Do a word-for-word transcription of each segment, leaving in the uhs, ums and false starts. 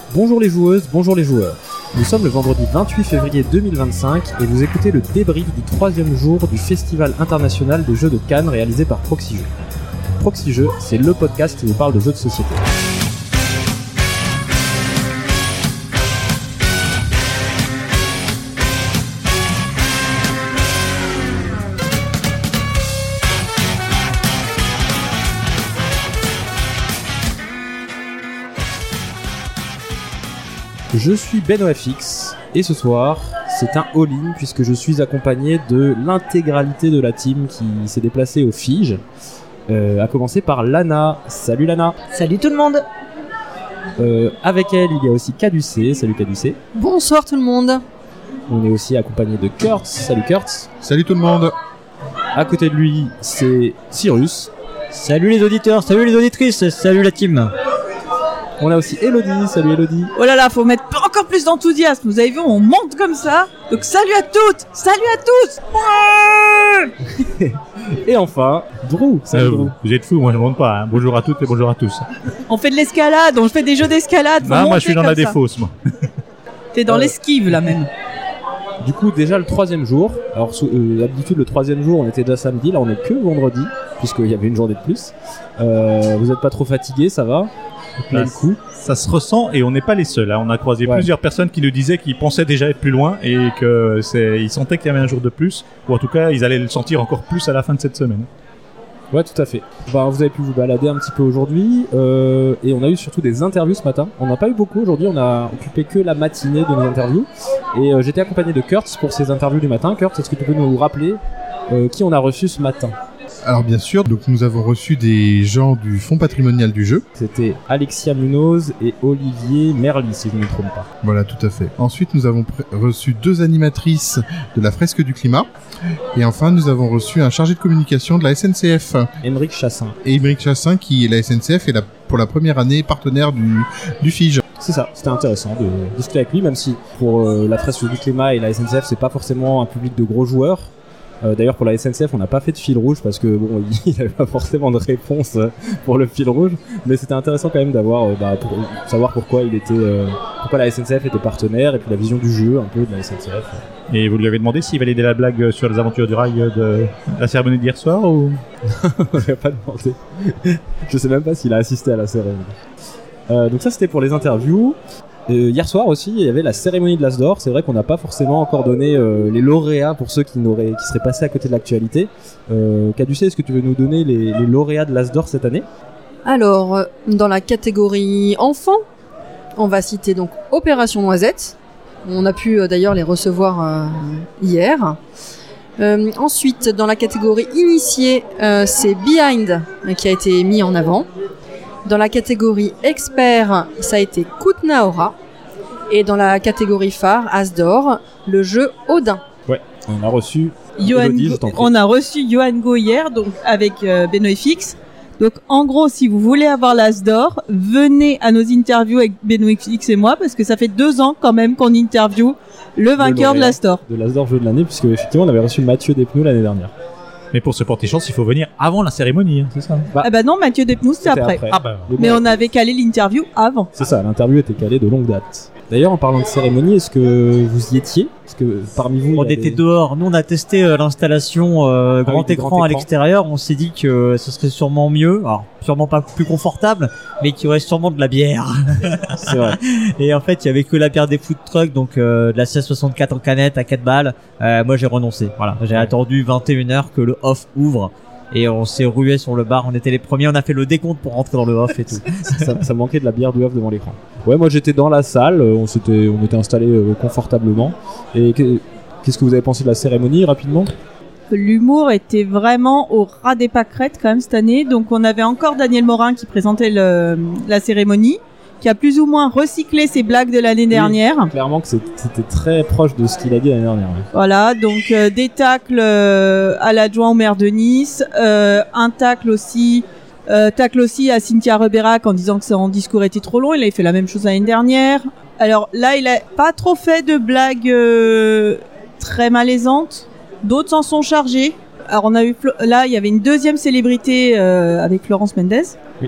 Bonjour les joueuses, bonjour les joueurs. Nous sommes le vendredi vingt-huit février deux mille vingt-cinq et vous écoutez le débrief du troisième jour du Festival international des jeux de Cannes réalisé par Proxy Jeux. Proxy Jeux, c'est le podcast qui vous parle de jeux de société. Je suis BenOFX et ce soir c'est un all-in puisque je suis accompagné de l'intégralité de la team qui s'est déplacée au Fige, euh, à commencer par Lana. Salut Lana. Salut tout le monde. Euh, avec elle il y a aussi Caducé. Salut Caducé. Bonsoir tout le monde. On est aussi accompagné de Kurtz. Salut Kurtz. Salut tout le monde. À côté de lui c'est Cyrus. Salut les auditeurs, salut les auditrices, salut la team. On a aussi Elodie. Salut Elodie. Oh là là, faut mettre encore plus d'enthousiasme. Vous avez vu, on monte comme ça. Donc salut à toutes, salut à tous. Ouais. Et enfin, Drew. Salut euh, Drew. Vous êtes fous, moi je monte pas. Hein. Bonjour à toutes et bonjour à tous. On fait de l'escalade, on fait des jeux d'escalade. Ah, moi je suis dans la défausse, moi. T'es dans euh... l'esquive là même. Du coup, déjà le troisième jour. Alors, euh, d'habitude, le troisième jour, on était déjà samedi. Là, on est que vendredi, puisqu'il y avait une journée de plus. Euh, vous êtes pas trop fatigués, ça va? Là, le coup. Ça se ressent et on n'est pas les seuls. Hein. On a croisé ouais. plusieurs personnes qui nous disaient qu'ils pensaient déjà être plus loin et qu'ils sentaient qu'il y avait un jour de plus, ou en tout cas ils allaient le sentir encore plus à la fin de cette semaine. Ouais, tout à fait. Ben, vous avez pu vous balader un petit peu aujourd'hui euh, et on a eu surtout des interviews ce matin. On n'a pas eu beaucoup aujourd'hui, on a occupé que la matinée de nos interviews et euh, j'étais accompagné de Kurtz pour ces interviews du matin. Kurtz, est-ce que tu peux nous rappeler euh, qui on a reçu ce matin? Alors bien sûr, donc nous avons reçu des gens du Fonds patrimonial du jeu. C'était Alexia Munoz et Olivier Merli, si je ne me trompe pas. Voilà, tout à fait. Ensuite, nous avons pr- reçu deux animatrices de la fresque du climat. Et enfin, nous avons reçu un chargé de communication de la S N C F. Émeric Chassin. Et Émeric Chassin, qui est la S N C F et la, pour la première année partenaire du, du Fige. C'est ça, c'était intéressant de discuter avec lui, même si pour euh, la fresque du climat et la S N C F, c'est pas forcément un public de gros joueurs. Euh, d'ailleurs pour la S N C F on n'a pas fait de fil rouge parce que bon il n'y avait pas forcément de réponse euh, pour le fil rouge, mais c'était intéressant quand même d'avoir euh, bah, pour savoir pourquoi il était euh, pourquoi la S N C F était partenaire et puis la vision du jeu un peu de la S N C F. Et vous lui avez demandé s'il validait la blague sur les aventures du rail de la cérémonie d'hier soir ou? On lui a pas demandé. Je sais même pas s'il a assisté à la cérémonie. Euh, donc ça c'était pour les interviews. Euh, hier soir aussi, il y avait la cérémonie de l'As d'Or. C'est vrai qu'on n'a pas forcément encore donné euh, les lauréats pour ceux qui, n'auraient, qui seraient passés à côté de l'actualité. Euh, Caducé, est-ce que tu veux nous donner les, les lauréats de l'As d'Or cette année? Alors, dans la catégorie enfants, on va citer donc Opération Noisette. On a pu euh, d'ailleurs les recevoir euh, hier. Euh, ensuite, dans la catégorie initié, euh, c'est Behind euh, qui a été mis en avant. Dans la catégorie expert, ça a été Kutnaora. Et dans la catégorie phare, As d'Or, le jeu Odin. Ouais, on a reçu Johan Elodie, Go- on a reçu Johan Go hier, donc avec euh, BenOFX. Donc en gros, si vous voulez avoir l'As d'Or, venez à nos interviews avec BenOFX et moi, parce que ça fait deux ans quand même qu'on interview le vainqueur de l'As d'Or. De l'As d'Or jeu de l'année, puisque effectivement on avait reçu Mathieu Despnous l'année dernière. Mais pour se porter chance, il faut venir avant la cérémonie, hein, c'est ça? Bah, ah bah non, Mathieu Despnous, c'est après. après. Ah bah, mais on avait calé l'interview avant. C'est ça, l'interview était calée de longue date. D'ailleurs, en parlant de cérémonie, est-ce que vous y étiez? Est-ce que parmi vous, on était des... dehors. Nous, on a testé euh, l'installation euh, grand, ah oui, écran grand écran à l'extérieur. On s'est dit que euh, ce serait sûrement mieux. Alors, sûrement pas plus confortable, mais qu'il y aurait sûrement de la bière. C'est vrai. Et en fait, il y avait que la bière des food trucks, donc euh, de la seize soixante-quatre en canette à quatre balles. Euh, moi, j'ai renoncé. Voilà, j'ai ouais. attendu vingt et une heures que le off ouvre. Et on s'est rué sur le bar, on était les premiers, on a fait le décompte pour rentrer dans le off et tout. ça, ça manquait de la bière du off devant l'écran. Ouais, moi j'étais dans la salle, on, s'était, on était installés euh, confortablement. Et que, qu'est-ce que vous avez pensé de la cérémonie rapidement? L'humour était vraiment au ras des pâquerettes quand même cette année. Donc on avait encore Daniel Morin qui présentait le, la cérémonie, qui a plus ou moins recyclé ses blagues de l'année dernière. Oui, clairement que c'était très proche de ce qu'il a dit l'année dernière. Ouais. Voilà, donc euh, des tacles euh, à l'adjoint au maire de Nice, euh, un tacle aussi, euh, tacle aussi à Cynthia Reberac en disant que son discours était trop long. Il avait fait la même chose l'année dernière. Alors là, il a pas trop fait de blagues euh, très malaisantes. D'autres s'en sont chargés. Alors on a eu là, il y avait une deuxième célébrité euh, avec Florence Mendes. Oui.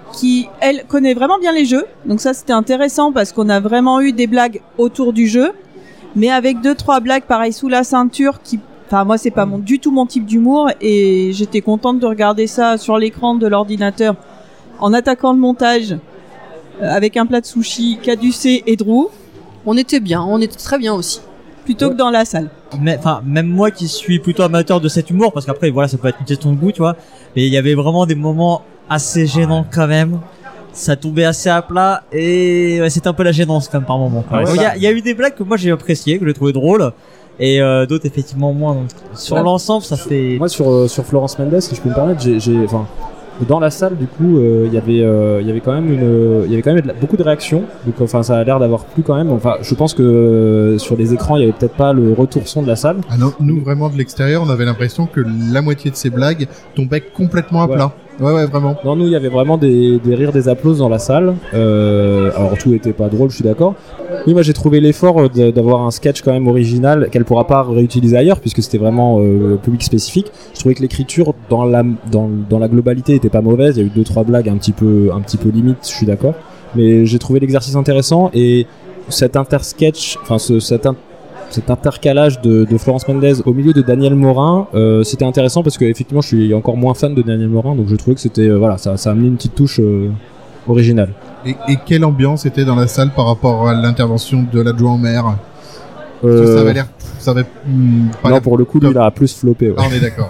qui, elle, connaît vraiment bien les jeux. Donc ça, c'était intéressant parce qu'on a vraiment eu des blagues autour du jeu, mais avec deux, trois blagues, pareil, sous la ceinture qui... Enfin, moi, c'est pas mon, du tout mon type d'humour et j'étais contente de regarder ça sur l'écran de l'ordinateur en attaquant le montage euh, avec un plat de sushi, caducé et Drew. On était bien, on était très bien aussi. Plutôt Ouais. que dans la salle. Mais, enfin, même moi qui suis plutôt amateur de cet humour, parce qu'après, voilà, ça peut être une question de goût, tu vois. Mais il y avait vraiment des moments assez gênants quand même. Ça tombait assez à plat et ouais, c'était un peu la gênance quand même par moment. Ouais, il y a, il y a eu des blagues que moi j'ai appréciées, que j'ai trouvé drôles. Et euh, d'autres effectivement moins. Donc, sur Ouais. l'ensemble, ça fait. Moi sur euh, sur Florence Mendes, si je peux me permettre, j'ai j'ai enfin dans la salle du coup euh, il y avait euh, il y avait quand même une il y avait quand même de la- beaucoup de réactions. Donc enfin ça a l'air d'avoir plu quand même. Enfin je pense que euh, sur les écrans il y avait peut-être pas le retour son de la salle. Ah non, nous vraiment de l'extérieur, on avait l'impression que la moitié de ces blagues tombaient complètement à Ouais. plat. Ouais, ouais, vraiment. Non, nous, il y avait vraiment des, des rires, des applauses dans la salle. Euh, alors, tout était pas drôle, je suis d'accord. Oui, moi, j'ai trouvé l'effort de- d'avoir un sketch quand même original qu'elle pourra pas réutiliser ailleurs, puisque c'était vraiment euh, public spécifique. Je trouvais que l'écriture, dans la, dans, dans la globalité, était pas mauvaise. Il y a eu deux, trois blagues un petit peu, un petit peu limite, je suis d'accord. Mais j'ai trouvé l'exercice intéressant et cet intersketch, enfin, ce, cet, in- cet intercalage de, de Florence Mendes au milieu de Daniel Morin, euh, c'était intéressant parce que effectivement je suis encore moins fan de Daniel Morin, donc je trouvais que c'était euh, voilà, ça, ça a amené une petite touche euh, originale. Et, et quelle ambiance était dans la salle par rapport à l'intervention de l'adjoint au maire? Parce que Euh, ça avait l'air, ça avait hmm, pas non, l'air- pour le coup, lui, il a plus floppé. Ouais. Ah, on est d'accord.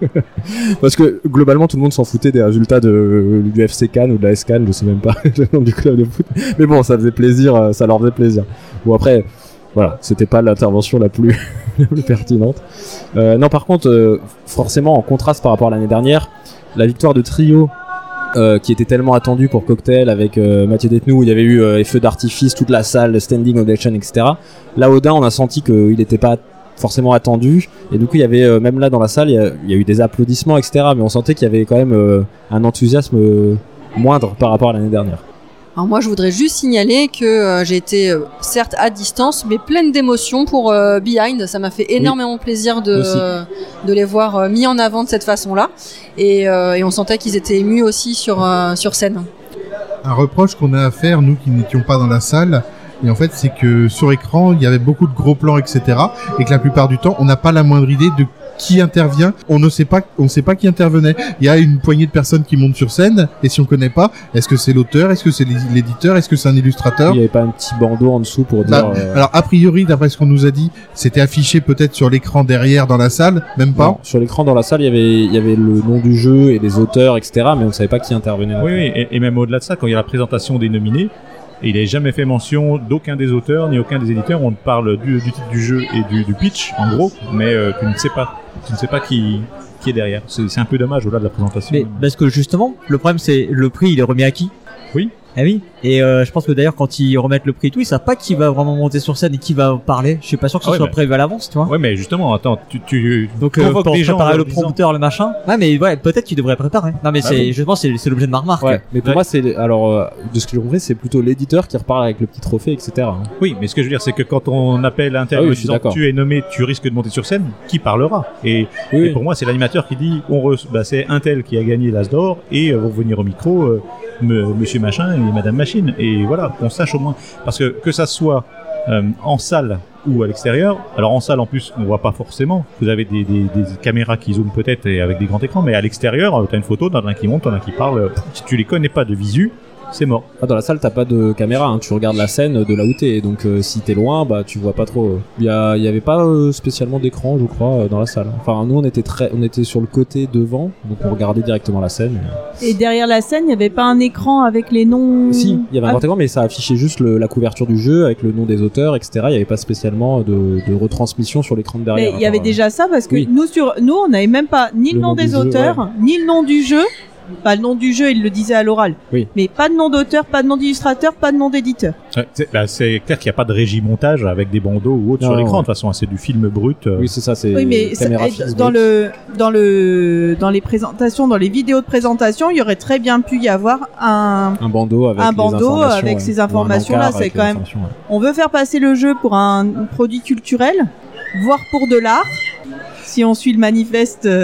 Parce que globalement, tout le monde s'en foutait des résultats de, du F C Cannes ou de la S Cannes, je sais même pas le nom du club de foot. Mais bon, ça faisait plaisir, euh, ça leur faisait plaisir. Bon après, voilà, c'était pas l'intervention la plus, la plus pertinente. Euh, non, par contre, euh, forcément, en contraste par rapport à l'année dernière, la victoire de Trio, euh, qui était tellement attendue pour Cocktail avec euh, Mathieu Detnou, où il y avait eu euh, les feux d'artifice, toute la salle, le standing ovation, et cetera. Là, Odin, on a senti qu'il n'était pas forcément attendu, et du coup, il y avait, euh, même là dans la salle, il y, a, il y a eu des applaudissements, et cetera. Mais on sentait qu'il y avait quand même euh, un enthousiasme euh, moindre par rapport à l'année dernière. Alors moi, je voudrais juste signaler que euh, j'ai été euh, certes à distance, mais pleine d'émotions pour euh, Behind. Ça m'a fait énormément plaisir de Aussi. euh, de les voir euh, mis en avant de cette façon-là, et, euh, et on sentait qu'ils étaient émus aussi sur euh, sur scène. Un reproche qu'on a à faire, nous qui n'étions pas dans la salle, et en fait, c'est que sur écran, il y avait beaucoup de gros plans, et cetera, et que la plupart du temps, on n'a pas la moindre idée de qui intervient. On ne sait pas, on ne sait pas qui intervenait. Il y a une poignée de personnes qui montent sur scène, et si on connaît pas, est-ce que c'est l'auteur, est-ce que c'est l'éditeur, est-ce que c'est un illustrateur? Il n'y avait pas un petit bandeau en dessous pour dire. Bah, euh, Alors, a priori, d'après ce qu'on nous a dit, c'était affiché peut-être sur l'écran derrière dans la salle, même pas. non, sur l'écran dans la salle, il y avait, il y avait le nom du jeu et les auteurs, et cetera. Mais on ne savait pas qui intervenait. Oui, oui, et, et même au-delà de ça, quand il y a la présentation des nominés, il n'est jamais fait mention d'aucun des auteurs ni aucun des éditeurs. On te parle du, du titre du jeu et du, du pitch, en gros, mais euh, tu ne sais pas, tu ne sais pas qui, qui est derrière. C'est c'est un peu dommage au-delà de la présentation. Mais parce que justement, le problème c'est le prix, il est remis à qui? Oui. Ah oui. Et euh, je pense que d'ailleurs quand ils remettent le prix et tout, ils savent pas qui va vraiment monter sur scène et qui va parler. Je suis pas sûr que ce Ah ouais, soit mais- prévu à l'avance, tu vois. Ouais, mais justement, attends, tu, tu Donc euh, convoques pour des gens en préparer leur le disant- prompteur, le machin. Ouais, mais ouais, peut-être qu'ils devraient préparer. Non, mais Bah c'est, oui. je pense, c'est c'est l'objet de ma remarque. Ouais, mais pour Ouais. moi, c'est alors euh, de ce que j'ai compris, c'est plutôt l'éditeur qui repart avec le petit trophée, et cetera. Oui, mais ce que je veux dire, c'est que quand on appelle un tel Ah oui, en je suis disant d'accord. tu es nommé, tu risques de monter sur scène, qui parlera? Et, Oui, et oui. pour moi, c'est l'animateur qui dit on re- bah, c'est un tel qui a gagné l'As d'or et euh, vont venir au micro euh, me- Monsieur Machin et Madame Machine. Et voilà, qu'on sache au moins. Parce que que ça soit euh, en salle ou à l'extérieur, alors en salle en plus, on voit pas forcément. Vous avez des, des, des caméras qui zooment peut-être et avec des grands écrans, mais à l'extérieur, euh, t'as une photo, t'en as un qui monte, t'en as un qui parle. euh, Si tu les connais pas de visu, c'est mort. Ah, dans la salle, t'as pas de caméra, hein. Tu regardes la scène de là où t'es. Donc euh, si t'es loin, bah tu vois pas trop. Il y, a, il y avait pas euh, spécialement d'écran, je crois, euh, dans la salle. Enfin, nous, on était très, on était sur le côté devant, donc on regardait directement la scène. Et derrière la scène, il n'y avait pas un écran avec les noms. Si, il y avait un Ah, grand écran, mais ça affichait juste le- la couverture du jeu avec le nom des auteurs, et cetera. Il y avait pas spécialement de, de retransmission sur l'écran de derrière. Mais il y avait Alors, déjà ça parce que oui. nous sur nous on n'avait même pas ni le, Le nom, nom des du jeu, auteurs, ni le nom du jeu. Pas le nom du jeu, il le disait à l'oral. Oui. Mais pas de nom d'auteur, pas de nom d'illustrateur, pas de nom d'éditeur. Ouais, c'est bah, c'est clair qu'il n'y a pas de régie montage avec des bandeaux ou autre Non, sur l'écran. ouais. De toute façon, c'est du film brut. euh. Oui, c'est ça, c'est Oui, mais ça- caméra et fixe dans brute. le dans le dans les présentations, dans les vidéos de présentation, il y aurait très bien pu y avoir un. un bandeau avec un les bandeau informations, avec ouais. ces Ou un informations-là, encart c'est avec quand les même- informations, ouais. On veut faire passer le jeu pour un produit culturel, voire pour de l'art. Si on suit le manifeste euh,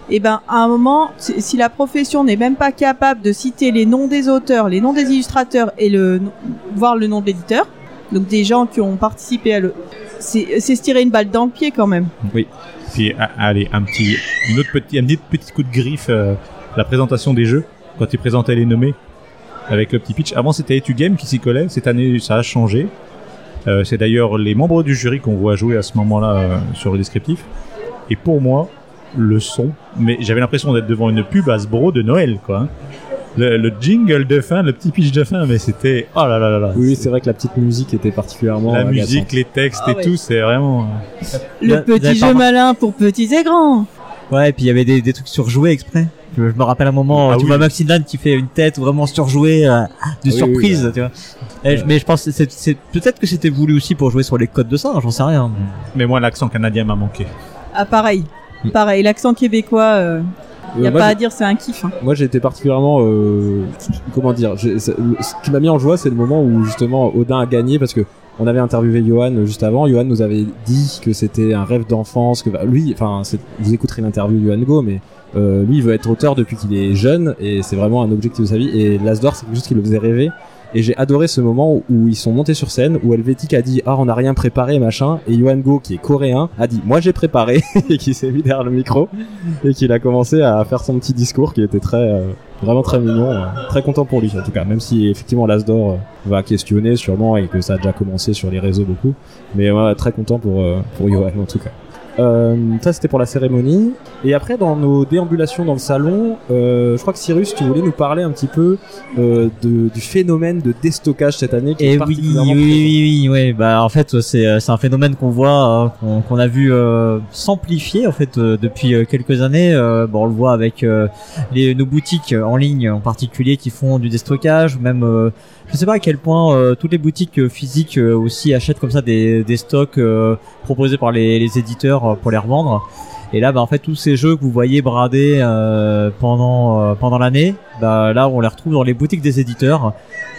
Et ben à un moment, si si la profession n'est même pas capable de citer les noms des auteurs, les noms des illustrateurs et le voir le nom de l'éditeur, donc des gens qui ont participé à le, c'est c'est se tirer une balle dans le pied quand même. Oui. Puis a- allez, un petit, une autre petit, un petit, petit coup de griffe, euh, la présentation des jeux quand ils présentaient les nommés avec le petit pitch. Avant c'était Etu Game qui s'y collait. Cette année ça a changé. Euh, c'est d'ailleurs les membres du jury qu'on voit jouer à ce moment-là euh, sur le descriptif. Et pour moi, le son, mais j'avais l'impression d'être devant une pub Hasbro de Noël, quoi. Hein. Le, le jingle de fin, le petit pitch de fin, mais c'était oh là là là là. Oui, c'est vrai que la petite musique était particulièrement La agaçante. musique, les textes Ah et ouais. tout, c'est vraiment. euh, Le Vous avez petit pas jeu remarqué- malin pour petits et grands. Ouais, et puis il y avait des, des trucs surjoués exprès. Je, je me rappelle un moment, Ah tu oui. vois Maximilian qui fait une tête vraiment surjouée, euh, de Oui, surprise, oui, tu vois. Et je- mais je pense que c'est, c'est peut-être que c'était voulu aussi pour jouer sur les codes de ça, j'en sais rien. Mais moi, l'accent canadien m'a manqué. Ah pareil, Mm. pareil. L'accent québécois, euh, y a Euh, moi, pas j'ai- à dire, c'est un kiff. Hein. Moi j'ai été particulièrement euh, comment dire j'ai- c'est- le- ce qui m'a mis en joie c'est le moment où justement Odin a gagné parce que on avait interviewé Johan juste avant. Johan nous avait dit que c'était un rêve d'enfance, que bah, lui enfin c'est- vous écouterez l'interview de Johan Go mais euh, lui il veut être auteur depuis qu'il est jeune et c'est vraiment un objectif de sa vie et l'As d'Or c'est quelque chose qui le faisait rêver. Et j'ai adoré ce moment où, où ils sont montés sur scène, où Helvétique a dit « Ah, on n'a rien préparé, machin », et Johan Go, qui est coréen, a dit « Moi, j'ai préparé », et qui s'est mis derrière le micro, et qu'il a commencé à faire son petit discours qui était très, euh, vraiment très mignon, euh, très content pour lui, en tout cas, même si, effectivement, l'As d'Or euh, va questionner sûrement, et que ça a déjà commencé sur les réseaux beaucoup, mais ouais, très content pour, euh, pour Johan, en tout cas. Euh, ça c'était pour la cérémonie et après dans nos déambulations dans le salon euh, je crois que Cyrus tu voulais nous parler un petit peu euh, de, du phénomène de déstockage cette année qui est Et oui, particulièrement oui, présent. oui, oui, oui, bah en fait c'est euh, c'est un phénomène qu'on voit, euh, qu'on qu'on a vu euh, s'amplifier en fait euh, depuis euh, quelques années. Euh, bon, on le voit avec euh, les nos boutiques en ligne en particulier qui font du déstockage, ou même euh, je sais pas à quel point euh, toutes les boutiques euh, physiques euh, aussi achètent comme ça des des stocks euh, proposés par les, les éditeurs euh, pour les revendre. Et là, bah, en fait, tous ces jeux que vous voyez bradés euh, pendant euh, pendant l'année, bah là, on les retrouve dans les boutiques des éditeurs,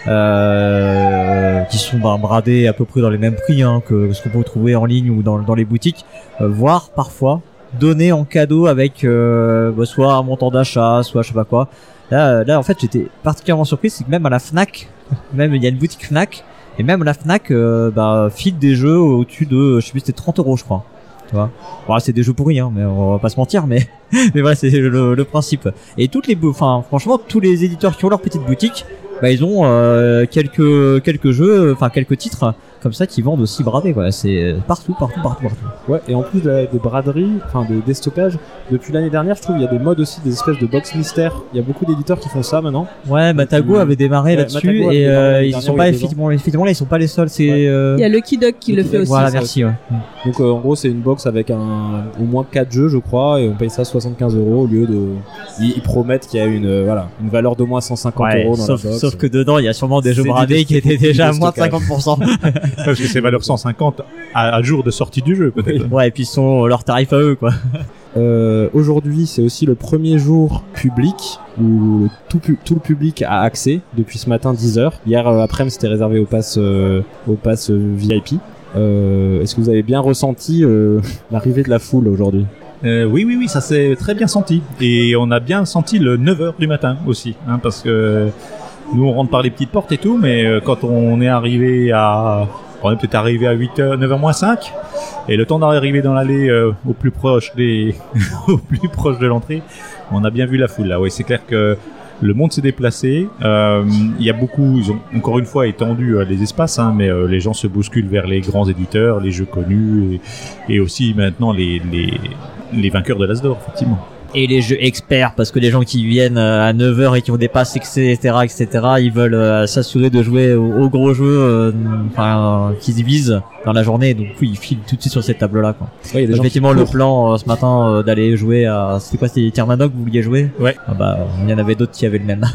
euh, qui sont bah, bradés à peu près dans les mêmes prix hein, que ce qu'on peut trouver en ligne ou dans dans les boutiques, euh, voire parfois donnés en cadeau avec euh, bah, soit un montant d'achat, soit je sais pas quoi. Là, là, en fait, j'étais particulièrement surpris, c'est que même à la Fnac, même il y a une boutique Fnac, et même la Fnac, euh, bah, file des jeux au-dessus de, je sais plus, c'était trente euros, je crois. Tu vois. Bon, là, c'est des jeux pourris, hein, mais on va pas se mentir, mais, mais voilà, c'est le, le principe. Et toutes les, bou- enfin, franchement, tous les éditeurs qui ont leur petite boutique, bah, ils ont, euh, quelques, quelques jeux, enfin, quelques titres, comme ça, qui vendent aussi bradés, quoi. C'est partout, partout, partout, partout. Ouais, et en plus de la- des braderies, enfin des déstockages, depuis l'année dernière, je trouve il y a des modes aussi, des espèces de box mystères. Il y a beaucoup d'éditeurs qui font ça maintenant. Ouais, Matago avait démarré Ouais, là-dessus, Matago avait et, démarré euh, l'année ils dernière, sont il y pas a deux effectivement, effectivement, là, ils sont pas les seuls, c'est, Ouais. euh, Il y a Lucky Duck qui le Lucky fait Duck, aussi. voilà, ça merci, ouais. Donc euh, en gros c'est une box avec un au moins quatre jeux je crois et on paye ça soixante-quinze euros au lieu de ils, ils promettent qu'il y a une euh, voilà une valeur d'au moins cent cinquante Ouais, euros dans sauf, la box. sauf que dedans, il y a sûrement des jeux C'est du bradés qui déstock- étaient déjà à du moins de déstockage. cinquante pour cent. Parce que c'est valeur cent cinquante à, à jour de sortie du jeu, peut-être. Ouais, et puis ils sont leur tarif à eux, quoi. Euh, aujourd'hui c'est aussi le premier jour public où tout, pu- tout le public a accès depuis ce matin dix heures. Hier euh, après-midi c'était réservé au pass euh, au pass euh, V I P. Euh, Est-ce que vous avez bien ressenti euh, l'arrivée de la foule aujourd'hui? Euh, oui, oui, oui, ça s'est très bien senti. Et on a bien senti le neuf heures du matin aussi, hein, parce que nous on rentre par les petites portes et tout, mais euh, quand on est arrivé à... On est peut-être arrivé à huit heures, neuf heures moins cinq, et le temps d'arriver dans l'allée euh, au plus proche des, au plus proche de l'entrée, on a bien vu la foule là. Oui, c'est clair que le monde s'est déplacé. Euh, Il y a beaucoup, ils ont encore une fois étendu euh, les espaces, hein, mais euh, les gens se bousculent vers les grands éditeurs, les jeux connus, et, et aussi maintenant les, les, les vainqueurs de l'As d'Or, effectivement. Et les jeux experts, parce que les gens qui viennent euh, à neuf heures et qui ont des passes, et cetera, et cetera, ils veulent euh, s'assurer de jouer aux, aux gros jeux, euh, enfin, euh, qu'ils visent dans la journée. Donc oui, ils filent tout de suite sur cette table-là, quoi. Ouais, il y a des gens Effectivement, qui le courent. plan euh, ce matin euh, d'aller jouer à, c'était quoi, c'était Tiernadoc, vous vouliez jouer? Ouais. Ah bah, il y en avait d'autres qui avaient le même.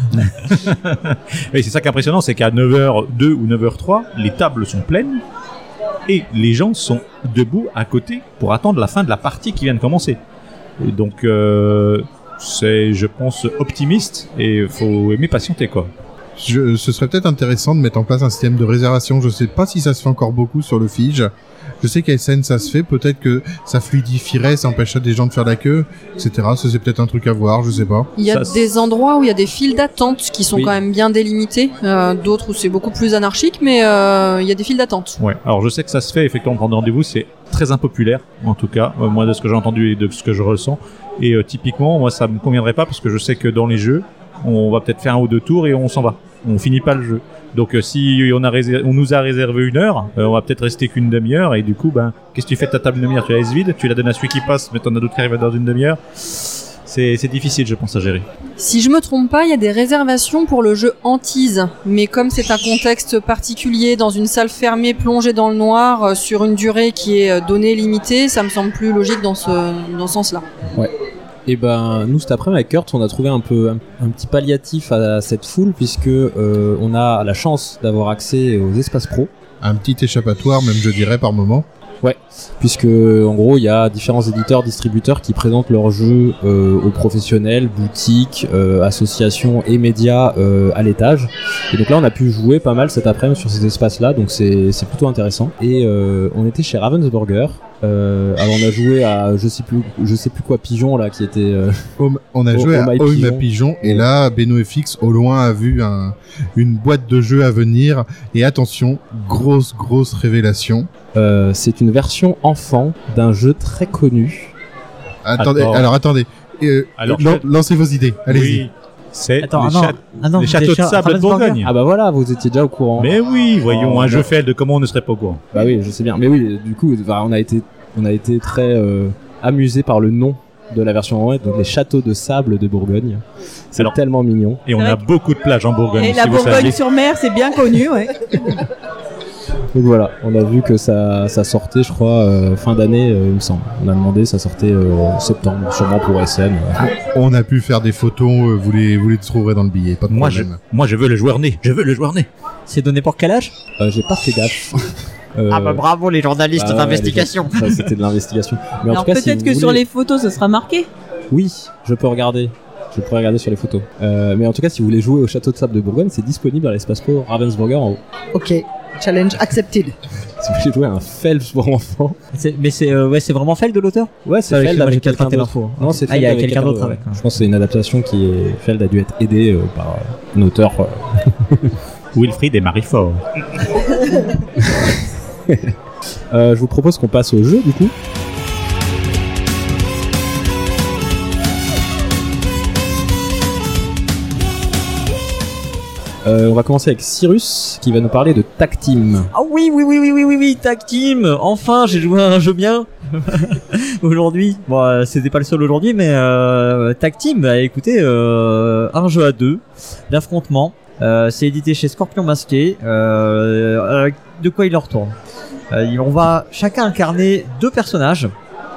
Et c'est ça qui est impressionnant, c'est qu'à neuf heures deux ou neuf heures trois, les tables sont pleines et les gens sont debout à côté pour attendre la fin de la partie qui vient de commencer. Et donc, euh, c'est, je pense, optimiste et il faut aimer patienter, quoi. Je, ce serait peut-être intéressant de mettre en place un système de réservation. Je sais pas si ça se fait encore beaucoup sur le Fige. Je sais qu'à S N ça se fait. Peut-être que ça fluidifierait, ça empêcherait des gens de faire la queue, et cetera. Ça c'est peut-être un truc à voir. Je sais pas. Il y a Ça, des endroits où il y a des files d'attente qui sont Oui. quand même bien délimités, euh, d'autres où c'est beaucoup plus anarchique, mais euh, il y a des files d'attente. Ouais. Alors je sais que ça se fait effectivement prendre rendez-vous, c'est très impopulaire en tout cas, euh, moi de ce que j'ai entendu et de ce que je ressens. Et euh, typiquement, moi ça me conviendrait pas parce que je sais que dans les jeux, on va peut-être faire un ou deux tours et on s'en va. On finit pas le jeu. Donc euh, si on a réser- on nous a réservé une heure, euh, on va peut-être rester qu'une demi-heure et du coup ben qu'est-ce que tu fais de ta table une demi-heure? Tu la laisses vide, tu la donnes à celui qui passe, mais t'en as d'autres qui arrivent dans une demi-heure. C'est c'est difficile, je pense, à gérer. Si je me trompe pas, il y a des réservations pour le jeu Antise, mais comme c'est un contexte particulier dans une salle fermée plongée dans le noir euh, sur une durée qui est euh, donnée limitée, ça me semble plus logique dans ce dans ce sens-là. Et ben nous cet après-midi avec Kurt on a trouvé un peu un, un petit palliatif à cette foule puisque euh, on a la chance d'avoir accès aux espaces pro. Un petit échappatoire, même je dirais par moment. Ouais, puisque en gros il y a différents éditeurs, distributeurs qui présentent leurs jeux euh, aux professionnels, boutiques, euh, associations et médias euh, à l'étage. Et donc là on a pu jouer pas mal cet après-midi sur ces espaces-là, donc c'est c'est plutôt intéressant. Et euh, on était chez Ravensburger. Euh, alors on a joué à je sais plus je sais plus quoi Pigeon là qui était euh, Home- on a Au- joué au à My Home Pigeon. Pigeon et là Beno F X au loin a vu un, une boîte de jeux à venir et attention, grosse grosse révélation. euh, c'est une version enfant d'un jeu très connu. Attendez, Attends. alors attendez. Euh, Alors, lan- je- lancez vos idées. Allez-y. Oui, c'est Attends, les, ah non, châ- ah non, les vous châteaux êtes de chez sable de Ravensburger. Bourgogne. Ah bah voilà, vous étiez déjà au courant. Mais oui, voyons, Oh, un on jeu a- Feld, comment on ne serait pas au courant? Bah oui, je sais bien. Mais oui, du coup, bah, on a été, on a été très euh, amusé par le nom de la version en donc les châteaux de sable de Bourgogne. C'est Alors- tellement mignon. Et on C'est a vrai beaucoup de plages en Bourgogne. Et si la vous saviez. Bourgogne-sur-Mer, c'est bien connu, ouais. Donc voilà, on a vu que ça, ça sortait, je crois, euh, fin d'année, euh, il me semble. On a demandé, ça sortait euh, septembre, sûrement pour S N. ouais. On a pu faire des photos, euh, vous les vous les trouverez dans le billet, pas de Moi je, problème. moi, je veux le joueur né. Je veux le joueur né. C'est donné pour quel âge? Euh, J'ai pas fait gaffe. Euh, Ah bah bravo les journalistes bah ouais, d'investigation. les gens- ça, C'était de l'investigation. Mais en Alors tout cas, si peut-être vous que sur voulez- les photos, ce sera marqué. Oui, je peux regarder. Je pourrais regarder sur les photos. Euh, mais en tout cas, si vous voulez jouer au château de sable de Bourgogne, c'est disponible à l'espace pro Ravensburger en haut. Ok, challenge accepted. Si vous voulez jouer à un Feld pour enfants. C'est- Mais c'est euh, ouais, c'est vraiment Feld de l'auteur? Ouais, Ça, avec- Feld moi, j'ai avec peut-être quelqu'un raté d'autre. l'info. Non, c'est Ah, il y a Feld avec quelqu'un d'autre ouais. avec. Je pense que c'est une adaptation qui est. Feld a dû être aidé euh, par euh, un auteur. euh. Wilfried et Marie-Fort. Euh, je vous propose qu'on passe au jeu du coup. Euh, on va commencer avec Cyrus qui va nous parler de Tag Team. Ah oui, oui, oui, oui, oui, oui, oui, Tag Team. Enfin, j'ai joué à un jeu bien. Aujourd'hui. Bon, euh, c'était pas le seul aujourd'hui, mais euh, Tag Team, bah, écoutez, euh, un jeu à deux, d'affrontement. Euh, c'est édité chez Scorpion Masqué. Euh, euh, de quoi il en retourne euh, On va chacun incarner deux personnages.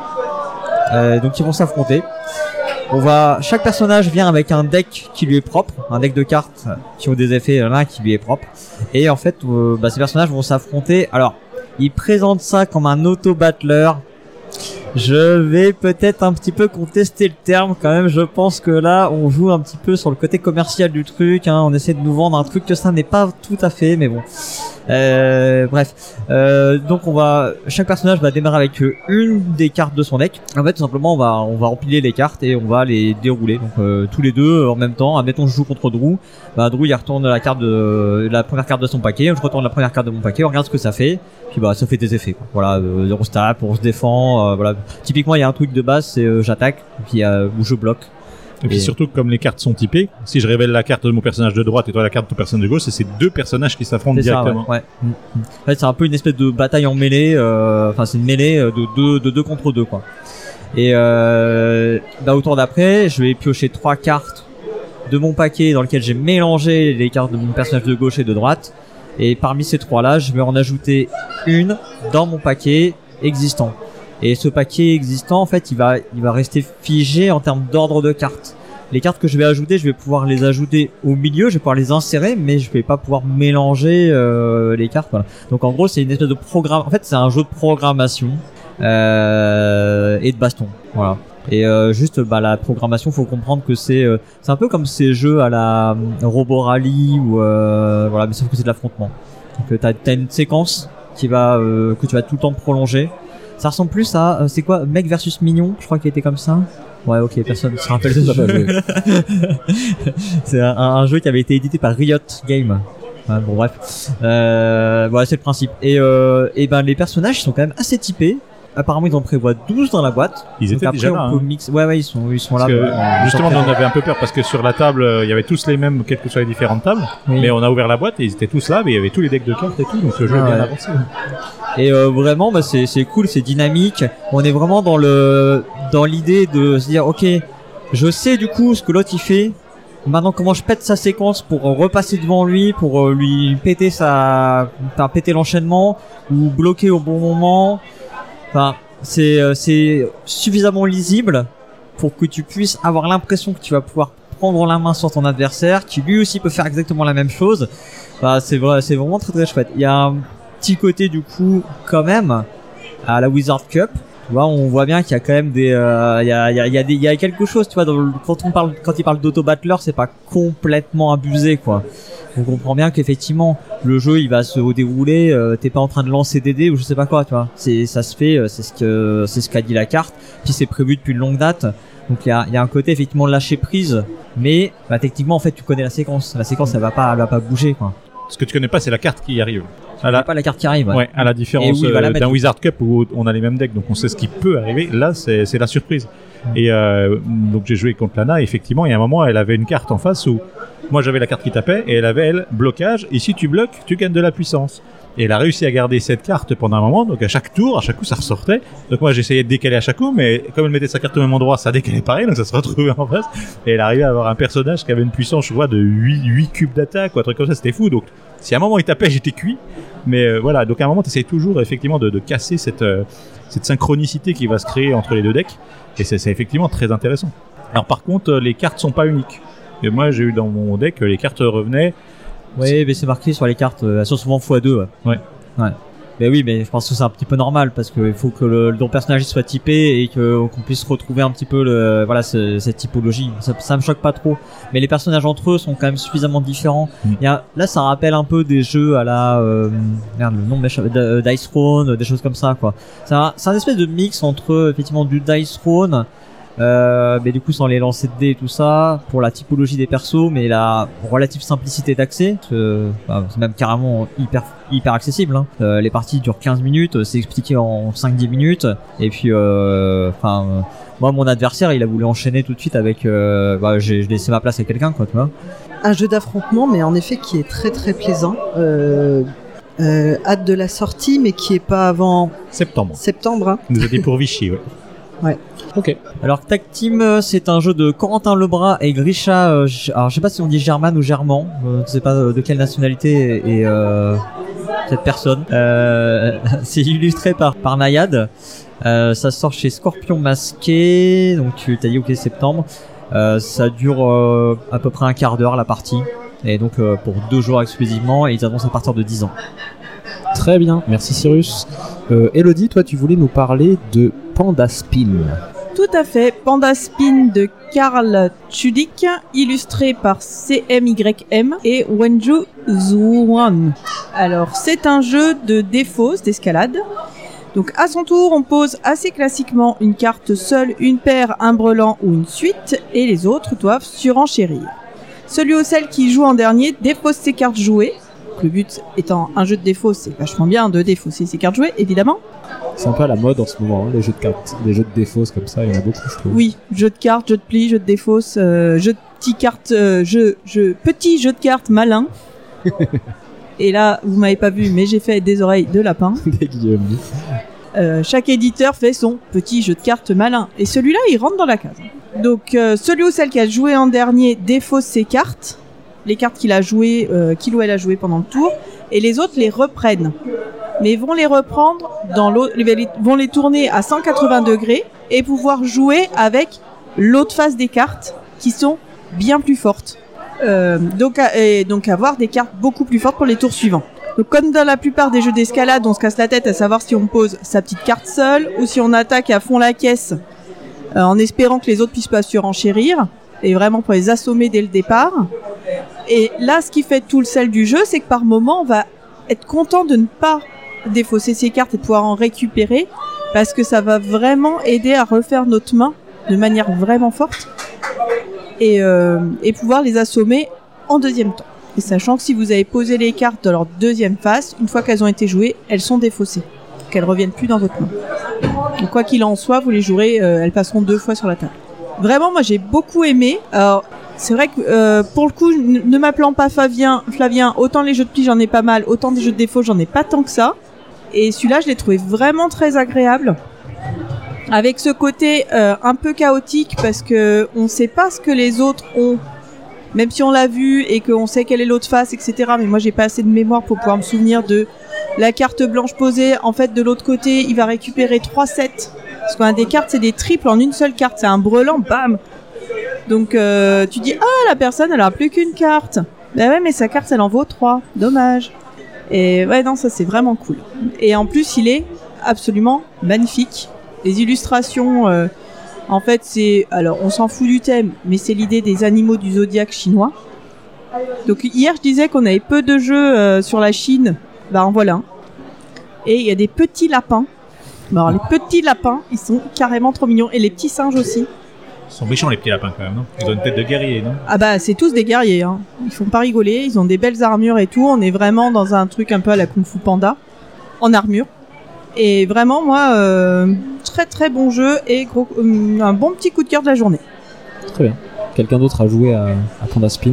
Euh, donc ils vont s'affronter. On va, chaque personnage vient avec un deck qui lui est propre, un deck de cartes qui ont des effets là qui lui est propre. Et en fait, euh, bah, ces personnages vont s'affronter. Alors, ils présentent ça comme un auto-battler. Je vais peut-être un petit peu contester le terme quand même. Je pense que là, on joue un petit peu sur le côté commercial du truc. Hein. On essaie de nous vendre un truc que ça n'est pas tout à fait, mais bon. Euh, bref, euh, donc on va, chaque personnage va démarrer avec euh, une des cartes de son deck. En fait, tout simplement, on va, on va empiler les cartes et on va les dérouler. Donc euh, tous les deux euh, en même temps. Admettons, je joue contre Drew. Bah Drew, il retourne la carte de, la première carte de son paquet. Je retourne la première carte de mon paquet. On regarde ce que ça fait. Puis bah ça fait des effets. Quoi. Voilà, euh, on se tape, on se défend. Euh, voilà. Typiquement, il y a un truc de base, c'est euh, j'attaque, puis euh, ou je bloque. Et puis Et- surtout, comme les cartes sont typées, si je révèle la carte de mon personnage de droite et toi la carte de ton personnage de gauche, c'est ces deux personnages qui s'affrontent C'est ça, ouais. directement. ouais. Mm, mm. En fait, c'est un peu une espèce de bataille en mêlée. euh, Enfin, c'est une mêlée euh, de deux, de deux contre deux, quoi. Et euh, bah, au tour d'après, je vais piocher trois cartes de mon paquet dans lequel j'ai mélangé les cartes de mon personnage de gauche et de droite. Et parmi ces trois-là, je vais en ajouter une dans mon paquet existant. Et ce paquet existant, en fait, il va, il va rester figé en termes d'ordre de cartes. Les cartes que je vais ajouter, je vais pouvoir les ajouter au milieu, je vais pouvoir les insérer, mais je vais pas pouvoir mélanger euh, les cartes. Voilà. Donc en gros, c'est une espèce de programme. En fait, c'est un jeu de programmation euh, et de baston. Voilà. Et euh, juste bah la programmation, faut comprendre que c'est euh, c'est un peu comme ces jeux à la euh, Robo Rally ou euh, voilà, mais sauf que c'est de l'affrontement. Donc euh, t'as t'as une séquence qui va euh, que tu vas tout le temps prolonger. Ça ressemble plus à euh, c'est quoi, Mec versus Mignon, je crois qu'il était comme ça. Ouais, ok, personne ne se rappelle de ce jeu. C'est un, un jeu qui avait été édité par Riot Games. Ouais, bon bref, euh, voilà, c'est le principe. Et euh, et ben les personnages ils sont quand même assez typés. Apparemment ils en prévoient douze dans la boîte. Ils donc étaient après, déjà on là. peut Hein. mixer. Ouais ouais, ils sont ils sont Parce là. que, bon, justement, on on avait un peu peur parce que sur la table, euh, il y avait tous les mêmes, quelles que soient les différentes tables. Oui. Mais on a ouvert la boîte et ils étaient tous là, mais il y avait tous les decks de cartes et tout, donc le jeu Ah, est bien ouais. avancé. Et euh, vraiment, bah, c'est c'est cool, c'est dynamique. On est vraiment dans le dans l'idée de se dire, ok, je sais du coup ce que l'autre il fait. Maintenant, comment je pète sa séquence pour euh, repasser devant lui, pour euh, lui péter sa, enfin, péter l'enchaînement ou bloquer au bon moment. Enfin, c'est euh, c'est suffisamment lisible pour que tu puisses avoir l'impression que tu vas pouvoir prendre la main sur ton adversaire, qui lui aussi peut faire exactement la même chose. Bah, c'est vrai, c'est vraiment très très chouette. Il y a un petit côté du coup quand même à la Wizard Cup. Tu vois, on voit bien qu'il y a quand même des, euh, il y a, il y a, il y a des, il y a quelque chose, tu vois, dans le, quand on parle, quand il parle d'auto-battler, c'est pas complètement abusé, quoi. On comprend bien qu'effectivement, le jeu, il va se dérouler, euh, t'es pas en train de lancer des dés ou je sais pas quoi, tu vois. C'est, ça se fait, c'est ce que, c'est ce qu'a dit la carte, puis c'est prévu depuis une longue date. Donc il y a, il y a un côté effectivement lâcher prise, mais bah, techniquement en fait tu connais la séquence, la séquence elle va pas, elle va pas bouger, quoi. Ce que tu connais pas, c'est la carte qui arrive. À la, C'est pas la carte qui arrive. Ouais. ouais, à la différence Et oui, il va la euh, mettre. d'un Wizard Cup où on a les mêmes decks, donc on sait ce qui peut arriver. Là, c'est, c'est la surprise. Et euh, donc j'ai joué contre Lana. Et effectivement, il y a un moment, elle avait une carte en face où moi j'avais la carte qui tapait et elle avait elle blocage. Et si tu bloques, tu gagnes de la puissance. Et elle a réussi à garder cette carte pendant un moment. Donc à chaque tour, à chaque coup, ça ressortait. Donc moi j'essayais de décaler à chaque coup, mais comme elle mettait sa carte au même endroit, ça décalait pareil. Donc ça se retrouvait en face. Et elle arrivait à avoir un personnage qui avait une puissance, je vois, de huit cubes d'attaque ou un truc comme ça. C'était fou. Donc si à un moment il tapait, j'étais cuit. Mais euh, voilà, donc à un moment, tu essayes toujours effectivement de, de casser cette, euh, cette synchronicité qui va se créer entre les deux decks. Et c'est, c'est effectivement très intéressant. Alors par contre, les cartes sont pas uniques. Et moi, j'ai eu dans mon deck, les cartes revenaient. Oui, mais c'est marqué sur les cartes, euh, elles sont souvent fois deux. Ouais. Ouais. Ouais. Mais oui, mais je pense que c'est un petit peu normal parce qu'il faut que le, ton personnage soit typé et que qu'on puisse retrouver un petit peu le, voilà, ce, cette typologie. Ça, ça me choque pas trop. Mais les personnages entre eux sont quand même suffisamment différents. Mm. Il y a, là, ça rappelle un peu des jeux à la, euh, merde, le nom m'échappe, d- Dice Throne, des choses comme ça, quoi. C'est un, c'est un espèce de mix entre effectivement du Dice Throne. Euh, mais du coup sans les lancer de dés et tout ça pour la typologie des persos, mais la relative simplicité d'accès, que, bah, c'est même carrément hyper hyper accessible, hein. Euh, les parties durent quinze minutes, c'est expliqué en cinq dix minutes, et puis euh, enfin euh, moi mon adversaire il a voulu enchaîner tout de suite avec euh, bah, j'ai, j'ai laissé ma place à quelqu'un, quoi, tu vois. Un jeu d'affrontement, mais en effet qui est très très plaisant. Euh, euh, hâte de la sortie, mais qui est pas avant Septembre. septembre. Hein. On nous a dit pour Vichy, ouais. Ouais. Ok. Alors Tag Team, euh, c'est un jeu de Corentin Lebras et Grisha, euh, G- alors je sais pas si on dit German ou German, euh, je sais pas euh, de quelle nationalité est euh, cette personne. Euh, c'est illustré par, par Nayad. Euh, ça sort chez Scorpion Masqué, donc tu t'as dit ok septembre. Euh, ça dure euh, à peu près un quart d'heure la partie, et donc euh, pour deux jours exclusivement, et ils annoncent à partir de dix ans. Très bien, merci Cyrus. Euh, Elodie, toi tu voulais nous parler de Panda Spin. Tout à fait. Panda Spin de Karl Chudik, illustré par C M Y M et Wenju Zhuan. Alors, c'est un jeu de défausse, d'escalade. Donc, à son tour, on pose assez classiquement une carte seule, une paire, un brelan ou une suite, et les autres doivent surenchérir. Celui ou celle qui joue en dernier défausse ses cartes jouées. Donc, le but étant un jeu de défausse, c'est vachement bien de défausser ses cartes jouées, évidemment. C'est un peu à la mode en ce moment, hein, les jeux de cartes, les jeux de défausse comme ça, il y en a beaucoup, je trouve. Oui, jeu de cartes, jeu de pli, jeu de défausse, euh, jeu de petits cartes, euh, jeu, jeu, petit jeu de cartes malin. Et là, vous m'avez pas vu, mais j'ai fait des oreilles de lapin. Des Guillaume. Euh, chaque éditeur fait son petit jeu de cartes malin. Et celui-là, il rentre dans la case. Donc, euh, celui ou celle qui a joué en dernier défausse ses cartes, les cartes qu'il a jouées, euh, qu'il ou elle a joué pendant le tour, et les autres les reprennent. Mais vont les reprendre dans l'autre, vont les tourner à cent quatre-vingts degrés et pouvoir jouer avec l'autre face des cartes qui sont bien plus fortes. Euh, donc, et donc avoir des cartes beaucoup plus fortes pour les tours suivants. Donc comme dans la plupart des jeux d'escalade, on se casse la tête à savoir si on pose sa petite carte seule ou si on attaque à fond la caisse euh, en espérant que les autres puissent pas surenchérir et vraiment pour les assommer dès le départ. Et là, ce qui fait tout le sel du jeu, c'est que par moment, on va être content de ne pas défausser ses cartes et de pouvoir en récupérer, parce que ça va vraiment aider à refaire notre main de manière vraiment forte et, euh, et pouvoir les assommer en deuxième temps. Et sachant que si vous avez posé les cartes dans leur deuxième phase, une fois qu'elles ont été jouées, elles sont défaussées, qu'elles reviennent plus dans votre main. Donc quoi qu'il en soit, vous les jouerez, euh, elles passeront deux fois sur la table. Vraiment, moi j'ai beaucoup aimé. Alors c'est vrai que euh, pour le coup, n- ne m'appelant pas Flavien, Flavien, autant les jeux de pli j'en ai pas mal, autant des jeux de défaut j'en ai pas tant que ça. Et celui-là, je l'ai trouvé vraiment très agréable, avec ce côté euh, un peu chaotique parce que on sait pas ce que les autres ont, même si on l'a vu et qu'on sait quelle est l'autre face, et cetera. Mais moi, j'ai pas assez de mémoire pour pouvoir me souvenir de la carte blanche posée. En fait, de l'autre côté, il va récupérer trois sets. Parce qu'on a des cartes, c'est des triples en une seule carte. C'est un brelan, bam. Donc, euh, tu dis, ah, la personne, elle a plus qu'une carte. Bah ouais, mais sa carte, elle en vaut trois. Dommage. Et ouais, non, ça, c'est vraiment cool. Et en plus, il est absolument magnifique. Les illustrations, euh, en fait, c'est... Alors, on s'en fout du thème, mais c'est l'idée des animaux du zodiaque chinois. Donc, hier, je disais qu'on avait peu de jeux euh, sur la Chine. Bah, en voilà un. Et il y a des petits lapins. Bah, alors, les petits lapins, ils sont carrément trop mignons. Et les petits singes aussi. Ils sont méchants les petits lapins quand même, non? Ils ont une tête de guerrier, non? Ah bah, c'est tous des guerriers, hein. Ils font pas rigoler, ils ont des belles armures et tout. On est vraiment dans un truc un peu à la Kung Fu Panda, en armure. Et vraiment, moi, euh, très très bon jeu et gros, euh, un bon petit coup de cœur de la journée. Très bien. Quelqu'un d'autre a joué à, à Panda Spin?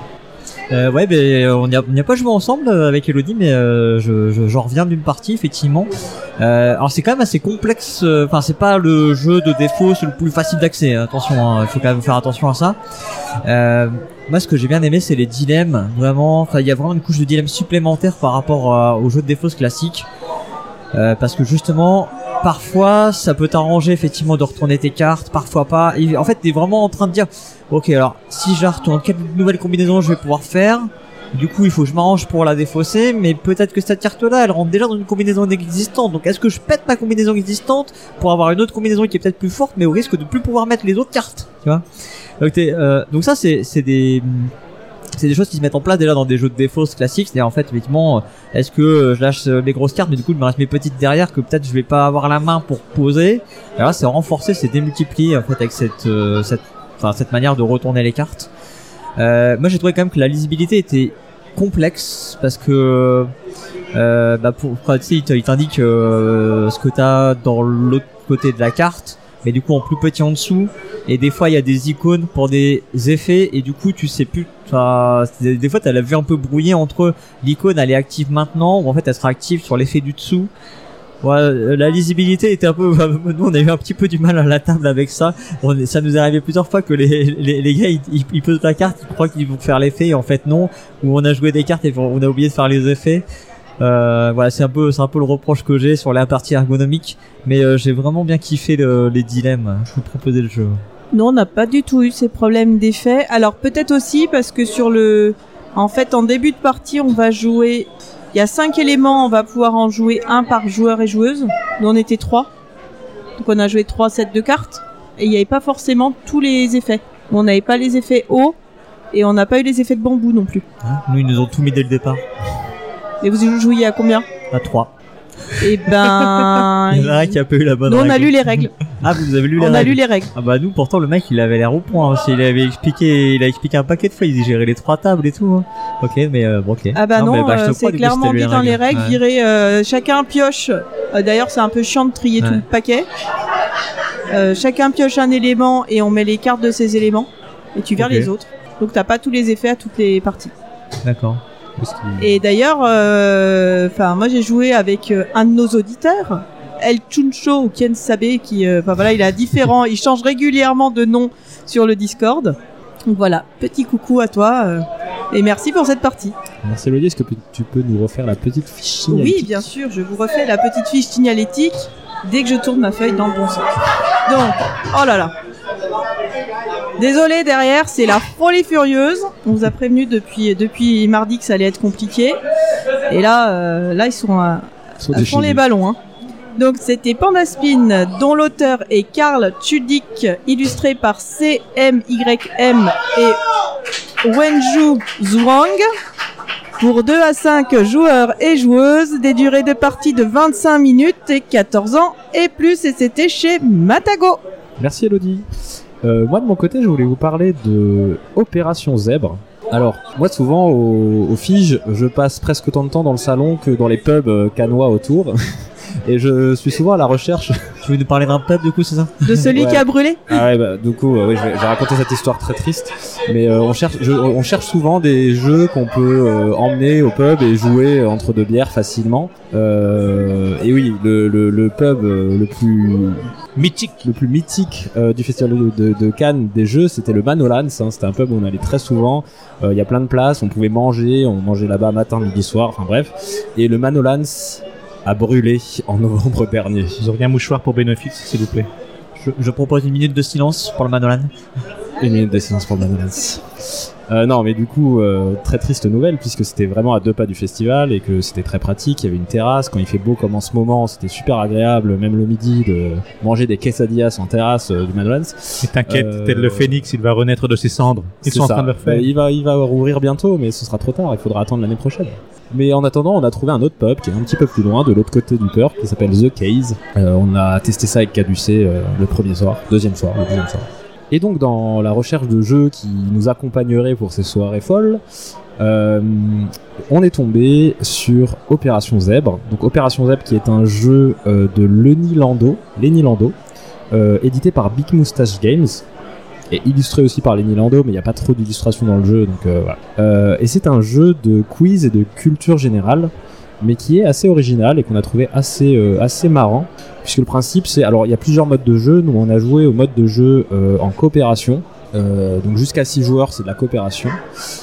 Euh, ouais, ben on n'y a, on n'y a pas joué ensemble avec Elodie, mais euh, je, je, j'en reviens d'une partie effectivement. Euh, alors c'est quand même assez complexe. Enfin, euh, c'est pas le jeu de défaut, c'est le plus facile d'accès. Attention, il hein, faut quand même faire attention à ça. Euh, moi, ce que j'ai bien aimé, c'est les dilemmes. Vraiment, enfin, il y a vraiment une couche de dilemme supplémentaire par rapport à, au jeu de défausse classique, euh, parce que justement. Parfois, ça peut t'arranger effectivement de retourner tes cartes, parfois pas. Et en fait, t'es vraiment en train de dire, ok, alors si je la retourne, quelle nouvelle combinaison je vais pouvoir faire? Du coup, il faut que je m'arrange pour la défausser, mais peut-être que cette carte-là, elle rentre déjà dans une combinaison existante. Donc, est-ce que je pète ma combinaison existante pour avoir une autre combinaison qui est peut-être plus forte, mais au risque de plus pouvoir mettre les autres cartes, tu vois? Donc, t'es, euh, donc ça, c'est, c'est des c'est des choses qui se mettent en place déjà dans des jeux de défausse classiques. C'est-à-dire en fait effectivement, est-ce que je lâche mes grosses cartes mais du coup il me reste mes petites derrière que peut-être je vais pas avoir la main pour poser. Et là c'est renforcé, c'est démultiplié en fait avec cette euh, cette enfin cette manière de retourner les cartes. Euh, moi j'ai trouvé quand même que la lisibilité était complexe parce que euh, bah pour tu sais il t'indique euh, ce que t'as dans l'autre côté de la carte, mais du coup en plus petit en dessous. Et des fois il y a des icônes pour des effets et du coup tu sais plus, enfin, des fois t'as la vue un peu brouillée entre l'icône elle est active maintenant ou en fait elle sera active sur l'effet du dessous. Ouais, la lisibilité était un peu, nous on a eu un petit peu du mal à la table avec ça. On, ça nous est arrivé plusieurs fois que les, les, les gars ils, ils, ils posent la carte, ils croient qu'ils vont faire l'effet et en fait non, ou on a joué des cartes et on a oublié de faire les effets. Euh, voilà, c'est un peu, c'est un peu le reproche que j'ai sur la partie ergonomique, mais euh, j'ai vraiment bien kiffé le, les dilemmes. Je vous proposais le jeu. Non, on n'a pas du tout eu ces problèmes d'effet. Alors peut-être aussi parce que sur le, en fait, en début de partie, on va jouer. Il y a cinq éléments, on va pouvoir en jouer un par joueur et joueuse. Nous, on était trois, donc on a joué trois sets de cartes et il n'y avait pas forcément tous les effets. On n'avait pas les effets eau et on n'a pas eu les effets de bambou non plus. Hein, nous, ils nous ont tout mis dès le départ. Et vous jouiez à combien? À trois. Et ben, il y en a un qui a pas eu la bonne nous, règle. on a lu les règles. Ah, vous avez lu les on règles. On a lu les règles. Ah bah nous, pourtant, le mec, il avait l'air au point aussi. Il avait expliqué, il a expliqué un paquet de fois. Il gérait les trois tables et tout. Hein. Ok, mais euh, bon, ok. Ah bah non, non bah, euh, c'est clairement dit dans les règles. Ouais. Virer, euh, chacun pioche. Euh, d'ailleurs, c'est un peu chiant de trier ouais. tout le paquet. Euh, chacun pioche un élément et on met les cartes de ces éléments et tu vires okay. les autres. Donc t'as pas tous les effets à toutes les parties. D'accord. Et d'ailleurs, enfin, euh, moi j'ai joué avec euh, un de nos auditeurs, El Chuncho ou Ken Sabe, qui, enfin euh, voilà, il a différents, il change régulièrement de nom sur le Discord. Donc voilà, petit coucou à toi euh, et merci pour cette partie. Merci Elodie, est-ce que tu peux nous refaire la petite fiche signalétique? Oui, bien sûr, je vous refais la petite fiche signalétique dès que je tourne ma feuille dans le bon sens. Donc, oh là là. Désolé, derrière, c'est la folie furieuse. On vous a prévenu depuis, depuis mardi que ça allait être compliqué. Et là, euh, là ils sont à, à fond les ballons. Hein. Donc c'était Pandaspin, dont l'auteur est Karl Tudyk, illustré par C M Y M et Wenju Zhuang. Pour deux à cinq joueurs et joueuses, des durées de partie de vingt-cinq minutes et quatorze ans et plus, et c'était chez Matago. Merci Elodie. Euh, moi de mon côté, je voulais vous parler de Opération Zèbre. Alors, moi souvent au, au Fige, je passe presque autant de temps dans le salon que dans les pubs euh, cannois autour. Et je suis souvent à la recherche. Tu veux nous parler d'un pub du coup, c'est ça? De celui Ouais. qui a brûlé? Ah ouais, bah du coup, euh, oui, je vais, je vais raconter cette histoire très triste. Mais euh, on cherche, je, on cherche souvent des jeux qu'on peut euh, emmener au pub et jouer entre deux bières facilement. Euh, et oui, le, le, le pub euh, le plus mythique, le plus mythique euh, du festival de, de, de Cannes des jeux, c'était le Manolans. Hein, c'était un pub où on allait très souvent. Il euh, y a plein de places, on pouvait manger, on mangeait là-bas matin, midi, soir. Enfin bref. Et le Manolans a brûlé en novembre dernier. Vous auriez un mouchoir pour Benefix, s'il vous plaît? je, je propose une minute de silence pour le Manolan. Une minute de silence pour Manolans. Euh, non, mais du coup, euh, très triste nouvelle, puisque c'était vraiment à deux pas du festival et que c'était très pratique. Il y avait une terrasse. Quand il fait beau comme en ce moment, c'était super agréable, même le midi, de manger des quesadillas en terrasse euh, du Manolans. Et t'inquiète, Euh, tel le phénix, il va renaître de ses cendres. Ils C'est sont en ça. train de le refaire. Euh, il va, il va rouvrir bientôt, mais ce sera trop tard. Il faudra attendre l'année prochaine. Mais en attendant, on a trouvé un autre pub qui est un petit peu plus loin, de l'autre côté du pub, qui s'appelle The Case. Euh, on a testé ça avec Caducé euh, le premier soir, deuxième soir, le deuxième soir. Et donc, dans la recherche de jeux qui nous accompagneraient pour ces soirées folles, euh, on est tombé sur Opération Zèbre. Donc, Opération Zèbre, qui est un jeu euh, de Lenny Lando, Lenny Lando, euh, édité par Big Moustache Games. Et illustré aussi par Lenny Lando, mais il n'y a pas trop d'illustrations dans le jeu, donc euh, voilà. Euh, et c'est un jeu de quiz et de culture générale, mais qui est assez original et qu'on a trouvé assez, euh, assez marrant, puisque le principe c'est... Alors il y a plusieurs modes de jeu, nous on a joué au mode de jeu euh, en coopération, euh, donc jusqu'à six joueurs c'est de la coopération,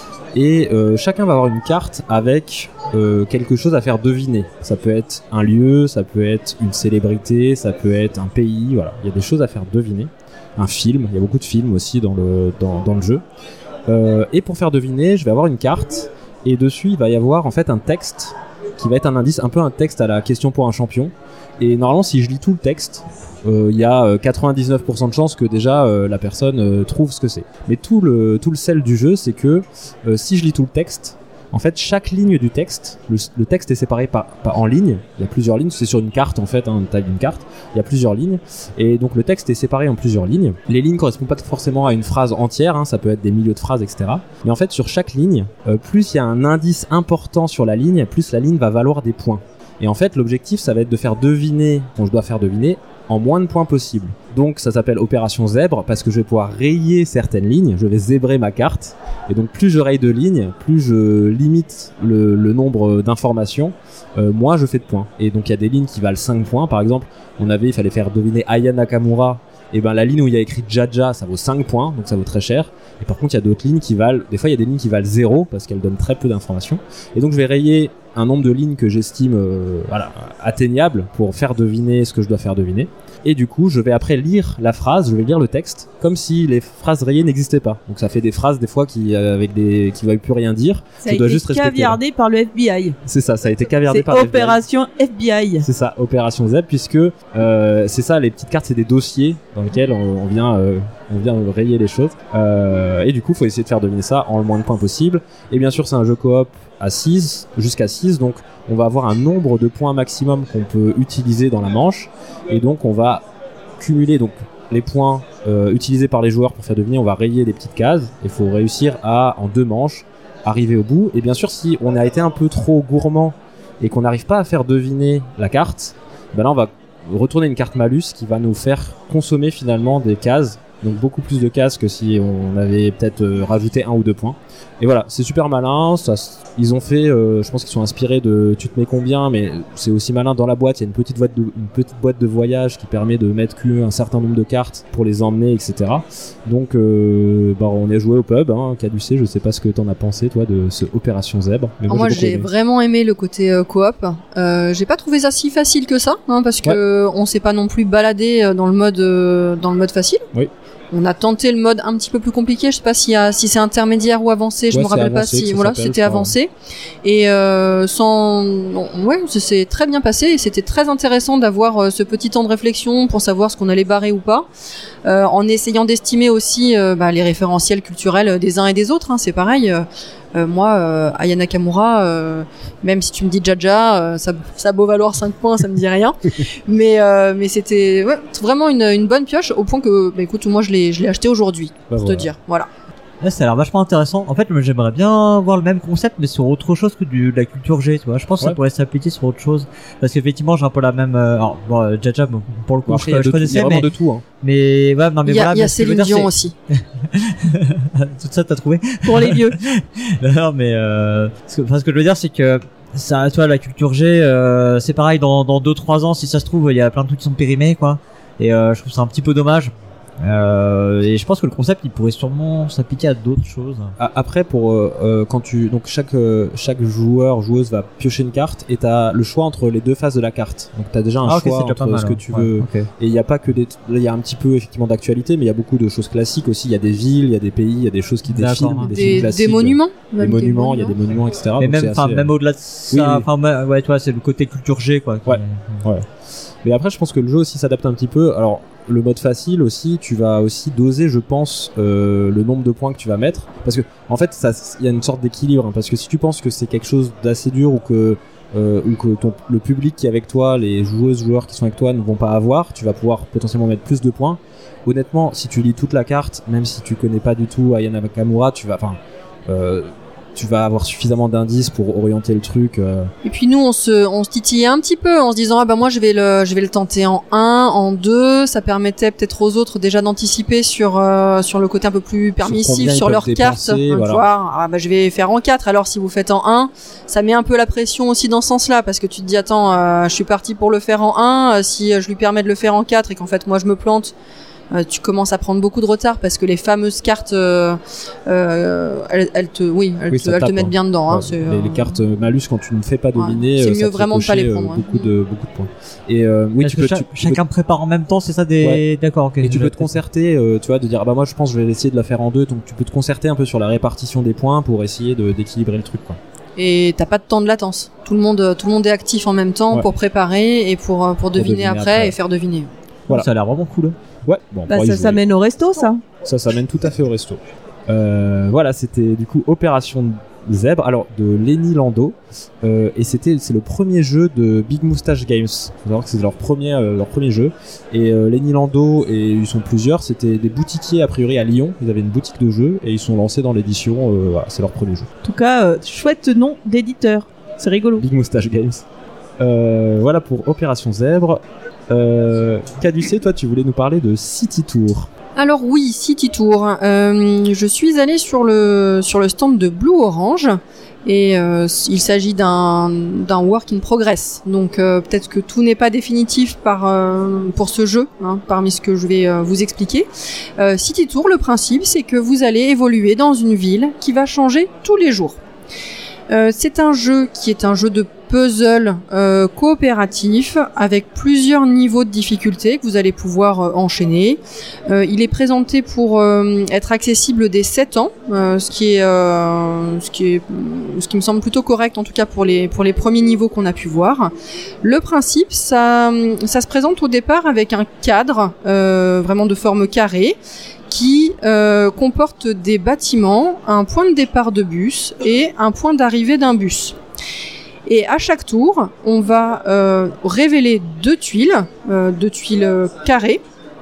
et euh, chacun va avoir une carte avec euh, quelque chose à faire deviner. Ça peut être un lieu, ça peut être une célébrité, ça peut être un pays, voilà, il y a des choses à faire deviner. Un film, il y a beaucoup de films aussi dans le, dans, dans le jeu. Euh, et pour faire deviner, je vais avoir une carte, et dessus il va y avoir en fait un texte qui va être un indice, un peu un texte à la question pour un champion. Et normalement, si je lis tout le texte, il euh, y a euh, quatre-vingt-dix-neuf pour cent de chances que déjà euh, la personne euh, trouve ce que c'est. Mais tout le, tout le sel du jeu, c'est que euh, si je lis tout le texte, en fait, chaque ligne du texte, le, le texte est séparé par, par, en lignes. Il y a plusieurs lignes, c'est sur une carte en fait, hein, une taille d'une carte. Il y a plusieurs lignes, et donc le texte est séparé en plusieurs lignes. Les lignes correspondent pas forcément à une phrase entière, hein, ça peut être des milieux de phrases, et cetera. Mais en fait, sur chaque ligne, euh, plus il y a un indice important sur la ligne, plus la ligne va valoir des points. Et en fait, l'objectif, ça va être de faire deviner, dont je dois faire deviner, en moins de points possible. Donc ça s'appelle Opération Zèbre parce que je vais pouvoir rayer certaines lignes, je vais zébrer ma carte, et donc plus je raye de lignes, plus je limite le, le nombre d'informations, euh, moins je fais de points. Et donc il y a des lignes qui valent cinq points, par exemple, on avait, il fallait faire deviner Aya Nakamura, et ben la ligne où il y a écrit Jaja, ça vaut cinq points, donc ça vaut très cher. Et par contre il y a d'autres lignes qui valent, des fois il y a des lignes qui valent zéro parce qu'elles donnent très peu d'informations. Et donc je vais rayer un nombre de lignes que j'estime euh, voilà, atteignable pour faire deviner ce que je dois faire deviner. Et du coup, je vais après lire la phrase, je vais lire le texte, comme si les phrases rayées n'existaient pas. Donc ça fait des phrases des fois qui euh, avec des qui veulent plus rien dire. Ça je a dois été juste respecter. caviardé par le F B I. C'est ça, ça a été caviardé C'est par le F B I. Opération F B I. C'est ça, Opération Z, puisque euh, c'est ça, les petites cartes, c'est des dossiers dans lesquels on, on vient, euh, on vient rayer les choses. Euh, et du coup, faut essayer de faire deviner ça en le moins de points possible. Et bien sûr, c'est un jeu coop à six, jusqu'à six, donc on va avoir un nombre de points maximum qu'on peut utiliser dans la manche, et donc on va cumuler donc les points euh, utilisés par les joueurs pour faire deviner, on va rayer des petites cases, et il faut réussir à, en deux manches, arriver au bout. Et bien sûr, si on a été un peu trop gourmand et qu'on n'arrive pas à faire deviner la carte, ben là on va retourner une carte malus qui va nous faire consommer finalement des cases, donc beaucoup plus de cases que si on avait peut-être euh, rajouté un ou deux points. Et voilà, c'est super malin, ça, ils ont fait, euh, je pense qu'ils sont inspirés de Tu te mets combien, mais c'est aussi malin. Dans la boîte, il y a une petite boîte de, une petite boîte de voyage qui permet de mettre qu'un certain nombre de cartes pour les emmener, et cetera. Donc euh, bah, on est joué au pub, hein, Caducé, je sais pas ce que t'en as pensé toi de ce Opération Zèbre. Mais moi, moi j'ai aimé. vraiment aimé le côté euh, coop. Euh, j'ai pas trouvé ça si facile que ça, hein, parce que Ouais. on s'est pas non plus baladé dans le mode euh, dans le mode facile. Oui. On a tenté le mode un petit peu plus compliqué. Je sais pas si, y a, si c'est intermédiaire ou avancé. Je Ouais, me c'est rappelle pas avancé que si ça voilà, s'appelle, c'était je crois. avancé. Et euh, sans, bon, ouais, ça s'est très bien passé. Et c'était très intéressant d'avoir euh, ce petit temps de réflexion pour savoir ce qu'on allait barrer ou pas, euh, en essayant d'estimer aussi euh, bah, les référentiels culturels des uns et des autres. Hein, c'est pareil. Euh, Euh, moi, euh, Aya Nakamura, euh, même si tu me dis Jaja, euh, ça, ça a beau valoir cinq points, ça me dit rien. mais euh, mais c'était ouais, vraiment une, une bonne pioche, au point que, bah, écoute, moi je l'ai, je l'ai acheté aujourd'hui, Bah, pour voilà. te dire. Voilà. Ouais, ça a l'air vachement intéressant. En fait, moi, j'aimerais bien voir le même concept, mais sur autre chose que du, de la culture G, tu vois. Je pense que Ouais. ça pourrait s'appliquer sur autre chose. Parce qu'effectivement, j'ai un peu la même, euh, alors, bon, euh, Jaja, bon, pour le coup, Bon, après, il y je, a je de tout- il y connaissais, a vraiment mais, de tout. Hein. mais, ouais, non, mais Il y a, voilà. il y a mais ce que je veux Céline dire, Dion c'est- aussi. Tout ça, t'as trouvé? Pour les vieux. Non, mais, euh, ce que, enfin, ce que je veux dire, c'est que, ça, toi, la culture G, euh, c'est pareil, dans, dans deux, trois ans, si ça se trouve, il y a plein de trucs qui sont périmés, quoi. Et, euh, je trouve ça un petit peu dommage. Euh, et je pense que le concept, il pourrait sûrement s'appliquer à d'autres choses. A- Après, pour euh, euh, quand tu donc chaque euh, chaque joueur joueuse va piocher une carte et t'as le choix entre les deux faces de la carte. Donc t'as déjà un Ah, ok, choix c'est déjà entre pas mal, ce que hein. tu Ouais, veux. ok. Et il y a pas que des, là il y a un petit peu effectivement d'actualité, mais il y a beaucoup de choses classiques aussi. Il y a des villes, il y a des pays, il y a des choses qui D'accord, défilent, hein. des, films Des, classiques, des monuments. des même monuments, il y a des monuments, et cetera. Mais Donc même, c'est enfin, assez, même euh, au-delà de Oui, ça, oui. enfin, ouais, ouais, tu vois, c'est le côté culture G, quoi. qui- Ouais. Ouais. Mais après, je pense que le jeu aussi s'adapte un petit peu. Alors, le mode facile aussi, tu vas aussi doser, je pense, euh, le nombre de points que tu vas mettre. Parce que, en fait, ça, il y a une sorte d'équilibre. Hein, parce que si tu penses que c'est quelque chose d'assez dur ou que, euh, ou que ton, le public qui est avec toi, les joueuses, joueurs qui sont avec toi ne vont pas avoir, tu vas pouvoir potentiellement mettre plus de points. Honnêtement, si tu lis toute la carte, même si tu connais pas du tout Aya Nakamura, tu vas, enfin, euh, tu vas avoir suffisamment d'indices pour orienter le truc. Euh, Et puis nous, on se, on se titillait un petit peu en se disant ah bah moi je vais le, je vais le tenter en un, en deux. Ça permettait peut-être aux autres déjà d'anticiper sur euh, sur le côté un peu plus permissif combien sur, ils leur peuvent carte, dépenser, hein, voilà. voir ah bah je vais faire en quatre. Alors si vous faites en un, ça met un peu la pression aussi dans ce sens-là parce que tu te dis attends, euh, je suis parti pour le faire en un. euh, si euh, je lui permets de le faire en quatre et qu'en fait moi je me plante. Euh, tu commences à prendre beaucoup de retard parce que les fameuses cartes, euh, euh, elles, elles te, oui, elles, Oui, te, ça elles te tape, mettent hein. bien dedans. Hein, Ouais, c'est, les, euh, les cartes malus quand tu ne fais pas dominer, Ouais, c'est euh, mieux ça te fait vraiment de pas cocher, les euh, prendre, ouais. beaucoup de beaucoup de points. Et euh, oui, Parce tu que peux, cha- tu, tu peux- chacun prépare en même temps, c'est ça des, Ouais. d'accord, ok. et tu Je- peux te concerter, euh, tu vois, de dire ah bah moi je pense que je vais essayer de la faire en deux, donc tu peux te concerter un peu sur la répartition des points pour essayer de d'équilibrer le truc, quoi. Et t'as pas de temps de latence. Tout le monde, tout le monde est actif en même temps Ouais. pour préparer et pour euh, pour deviner, deviner après, après. et faire deviner. Voilà. Ça a l'air vraiment cool. Ouais, bon, on Bah, pourra y ça, jouer. ça mène au resto, ça. Ça, ça mène tout à fait au resto. Euh, voilà, c'était du coup Opération Zèbre, alors de Lenny Lando, euh, et c'était c'est le premier jeu de Big Moustache Games. Faut savoir que c'est leur premier euh, leur premier jeu. Et euh, Lenny Lando et ils sont plusieurs. C'était des boutiquiers a priori à Lyon. Ils avaient une boutique de jeux et ils sont lancés dans l'édition. Euh, voilà, c'est leur premier jeu. En tout cas, euh, chouette nom d'éditeur. C'est rigolo. Big Moustache Games. Euh, voilà pour Opération Zèbre. Euh, Caducé, toi, tu voulais nous parler de City Tour. Alors oui, City Tour. Euh, je suis allée sur le sur le stand de Blue Orange et euh, il s'agit d'un d'un work in progress. Donc euh, peut-être que tout n'est pas définitif par euh, pour ce jeu, hein, parmi ce que je vais euh, vous expliquer. Euh, City Tour, le principe, c'est que vous allez évoluer dans une ville qui va changer tous les jours. Euh, c'est un jeu qui est un jeu de puzzle euh, coopératif avec plusieurs niveaux de difficulté que vous allez pouvoir euh, enchaîner. Euh, il est présenté pour euh, être accessible dès sept ans, euh, ce qui est euh, ce qui est ce qui me semble plutôt correct en tout cas pour les pour les premiers niveaux qu'on a pu voir. Le principe, ça ça se présente au départ avec un cadre euh, vraiment de forme carrée qui euh, comporte des bâtiments, un point de départ de bus et un point d'arrivée d'un bus. Et à chaque tour, on va euh, révéler deux tuiles, euh, deux tuiles euh, carrées,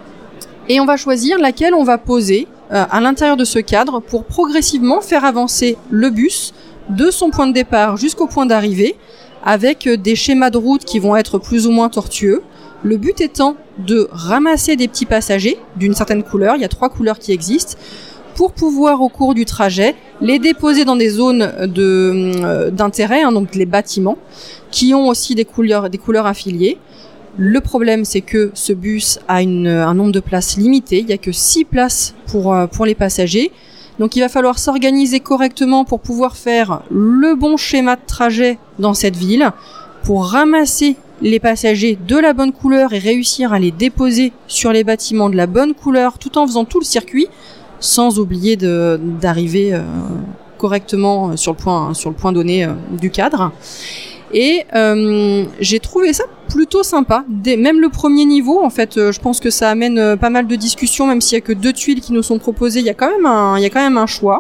et on va choisir laquelle on va poser euh, à l'intérieur de ce cadre pour progressivement faire avancer le bus de son point de départ jusqu'au point d'arrivée, avec euh, des schémas de route qui vont être plus ou moins tortueux. Le but étant de ramasser des petits passagers d'une certaine couleur, il y a trois couleurs qui existent, pour pouvoir au cours du trajet les déposer dans des zones de, euh, d'intérêt, hein, donc les bâtiments, qui ont aussi des couleurs, des couleurs affiliées. Le problème, c'est que ce bus a une, un nombre de places limité, il n'y a que six places pour, euh, pour les passagers. Donc il va falloir s'organiser correctement pour pouvoir faire le bon schéma de trajet dans cette ville, pour ramasser les passagers de la bonne couleur et réussir à les déposer sur les bâtiments de la bonne couleur tout en faisant tout le circuit, sans oublier de, d'arriver euh, correctement sur le point, sur le point donné euh, du cadre. Et euh, j'ai trouvé ça plutôt sympa. Dès, même le premier niveau, en fait, euh, je pense que ça amène euh, pas mal de discussions, même s'il y a que deux tuiles qui nous sont proposées, il y a quand même un, il y a quand même un choix.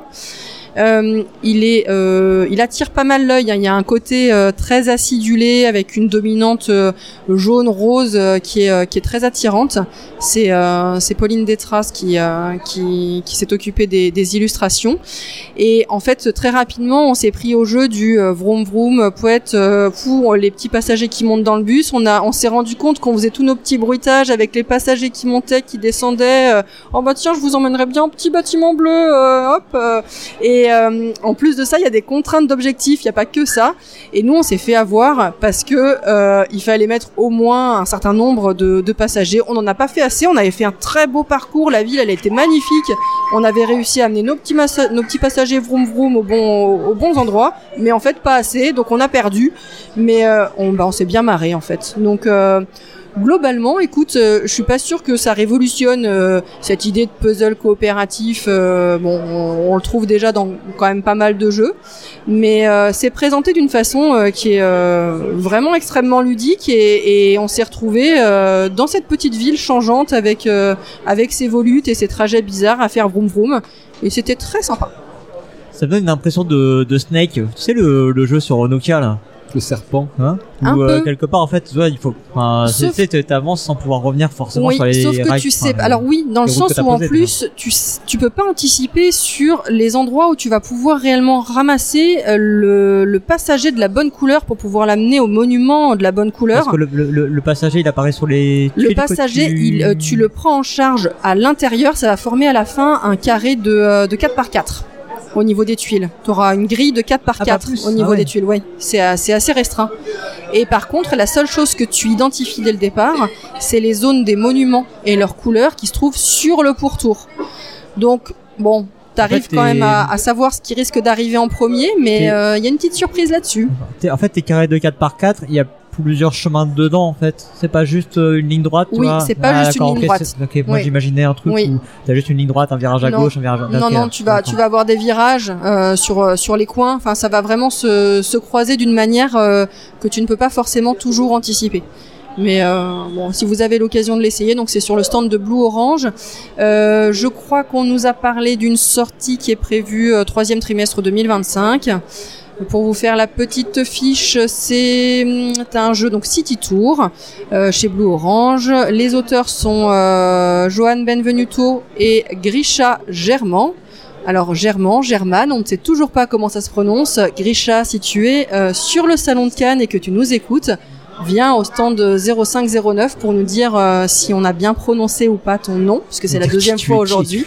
Euh, il est, euh, il attire pas mal l'œil. Hein. Il y a un côté euh, très acidulé avec une dominante euh, jaune rose euh, qui est euh, qui est très attirante. C'est euh, c'est Pauline Détraz qui euh, qui qui s'est occupée des, des illustrations. Et en fait, très rapidement, on s'est pris au jeu du euh, vroom vroom poète euh, pour les petits passagers qui montent dans le bus. On a on s'est rendu compte qu'on faisait tous nos petits bruitages avec les passagers qui montaient, qui descendaient. Euh, oh bah tiens, je vous emmènerai bien un petit bâtiment bleu. Euh, hop. Euh, et Et euh, en plus de ça, il y a des contraintes d'objectifs, il n'y a pas que ça. Et nous, on s'est fait avoir parce que euh, il fallait mettre au moins un certain nombre de, de passagers. On n'en a pas fait assez, on avait fait un très beau parcours, la ville, elle était magnifique. On avait réussi à amener nos petits, massa- nos petits passagers vroom vroom au bon, aux bons endroits, mais en fait pas assez, donc on a perdu. Mais euh, on, bah, on s'est bien marré en fait. Donc... Euh, Globalement, écoute, euh, je suis pas sûre que ça révolutionne euh, cette idée de puzzle coopératif. Euh, bon, on, on le trouve déjà dans quand même pas mal de jeux, mais euh, c'est présenté d'une façon euh, qui est euh, vraiment extrêmement ludique et, et on s'est retrouvé euh, dans cette petite ville changeante avec euh, avec ses volutes et ses trajets bizarres à faire vroom vroom, et c'était très sympa. Ça me donne une impression de, de Snake. Tu sais le, le jeu sur Nokia là. Le serpent, hein, un ou euh, peu. quelque part en fait, tu vois, il faut, enfin, Sauf... tu sais, t'avances sans pouvoir revenir forcément oui, sur les sauf que règles, tu sais, enfin, alors oui, dans le sens où en posé, plus, tu, tu peux pas anticiper sur les endroits où tu vas pouvoir réellement ramasser le, le passager de la bonne couleur pour pouvoir l'amener au monument de la bonne couleur. Parce que le, le, le passager, il apparaît sur les... Le passager, tu... Il, euh, tu le prends en charge à l'intérieur, ça va former à la fin un carré de, euh, de quatre par quatre. Au niveau des tuiles, tu auras une grille de quatre par quatre ah, au niveau ah ouais. des tuiles, oui. C'est assez, assez restreint. Et par contre, la seule chose que tu identifies dès le départ, c'est les zones des monuments et leurs couleurs qui se trouvent sur le pourtour. Donc, bon, t'arrives en fait, quand même à, à savoir ce qui risque d'arriver en premier, mais il euh, y a une petite surprise là-dessus. T'es, en fait, tes carrés de quatre par quatre, il y a plusieurs chemins dedans en fait. C'est pas juste euh, une ligne droite. Oui, tu c'est vois pas ah, juste une ligne okay, droite. Ok, moi oui. j'imaginais un truc oui. où t'as juste une ligne droite, un virage à non. gauche, un virage à droite. Non, non, tu vas, tu vas avoir des virages euh, sur sur les coins. Enfin, ça va vraiment se se croiser d'une manière euh, que tu ne peux pas forcément toujours anticiper. Mais euh, bon, si vous avez l'occasion de l'essayer, donc c'est sur le stand de Blue Orange. Euh, je crois qu'on nous a parlé d'une sortie qui est prévue euh, troisième trimestre deux mille vingt-cinq. Pour vous faire la petite fiche, c'est un jeu donc City Tour euh, chez Blue Orange. Les auteurs sont euh, Johan Benvenuto et Grisha German. Alors German, German, on ne sait toujours pas comment ça se prononce. Grisha, si tu es euh, sur le salon de Cannes et que tu nous écoutes, viens au stand zéro cinq zéro neuf pour nous dire euh, si on a bien prononcé ou pas ton nom, puisque c'est la deuxième fois aujourd'hui.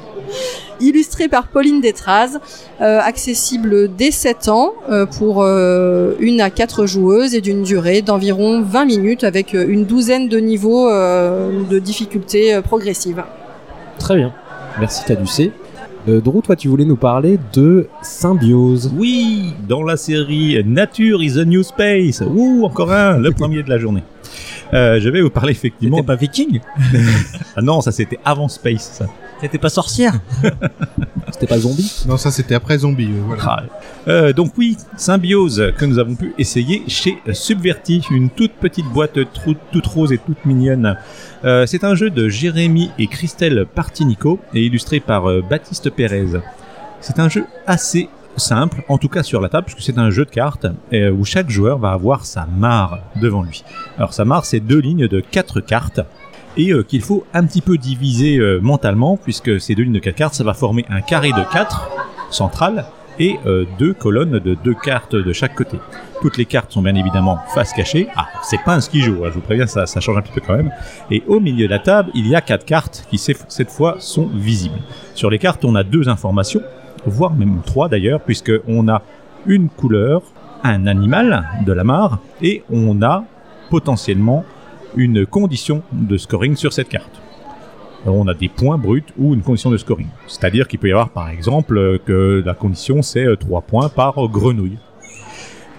Illustré par Pauline Détraz, euh, accessible dès sept ans euh, pour euh, une à quatre joueuses et d'une durée d'environ vingt minutes avec une douzaine de niveaux euh, de difficulté euh, progressive. Très bien, merci Caducé. Euh, Drew, toi tu voulais nous parler de Symbiose. Oui, dans la série Nature is a New Space. Ouh, encore un, le premier de la journée. Euh, je vais vous parler effectivement... C'était pas Viking? Ah non, ça c'était avant Space, ça. C'était pas sorcière? C'était pas zombie? Non, ça c'était après zombie. Euh, voilà. Ah, euh, donc oui, Symbiose que nous avons pu essayer chez Subverti, une toute petite boîte trou- toute rose et toute mignonne. Euh, c'est un jeu de Jérémy et Christelle Partinico et illustré par euh, Baptiste Pérez. C'est un jeu assez simple, en tout cas sur la table, puisque c'est un jeu de cartes euh, où chaque joueur va avoir sa mare devant lui. Alors sa mare, c'est deux lignes de quatre cartes. Et euh, qu'il faut un petit peu diviser euh, mentalement, puisque ces deux lignes de quatre cartes, ça va former un carré de quatre central et euh, deux colonnes de deux cartes de chaque côté. Toutes les cartes sont bien évidemment face cachée. Ah, c'est pas un ski-joue, hein, je vous préviens, ça, ça change un petit peu quand même. Et au milieu de la table, il y a quatre cartes qui cette fois sont visibles. Sur les cartes, on a deux informations, voire même trois d'ailleurs, puisque on a une couleur, un animal de la mare, et on a potentiellement une condition de scoring sur cette carte. Alors on a des points bruts ou une condition de scoring. C'est-à-dire qu'il peut y avoir par exemple que la condition c'est trois points par grenouille.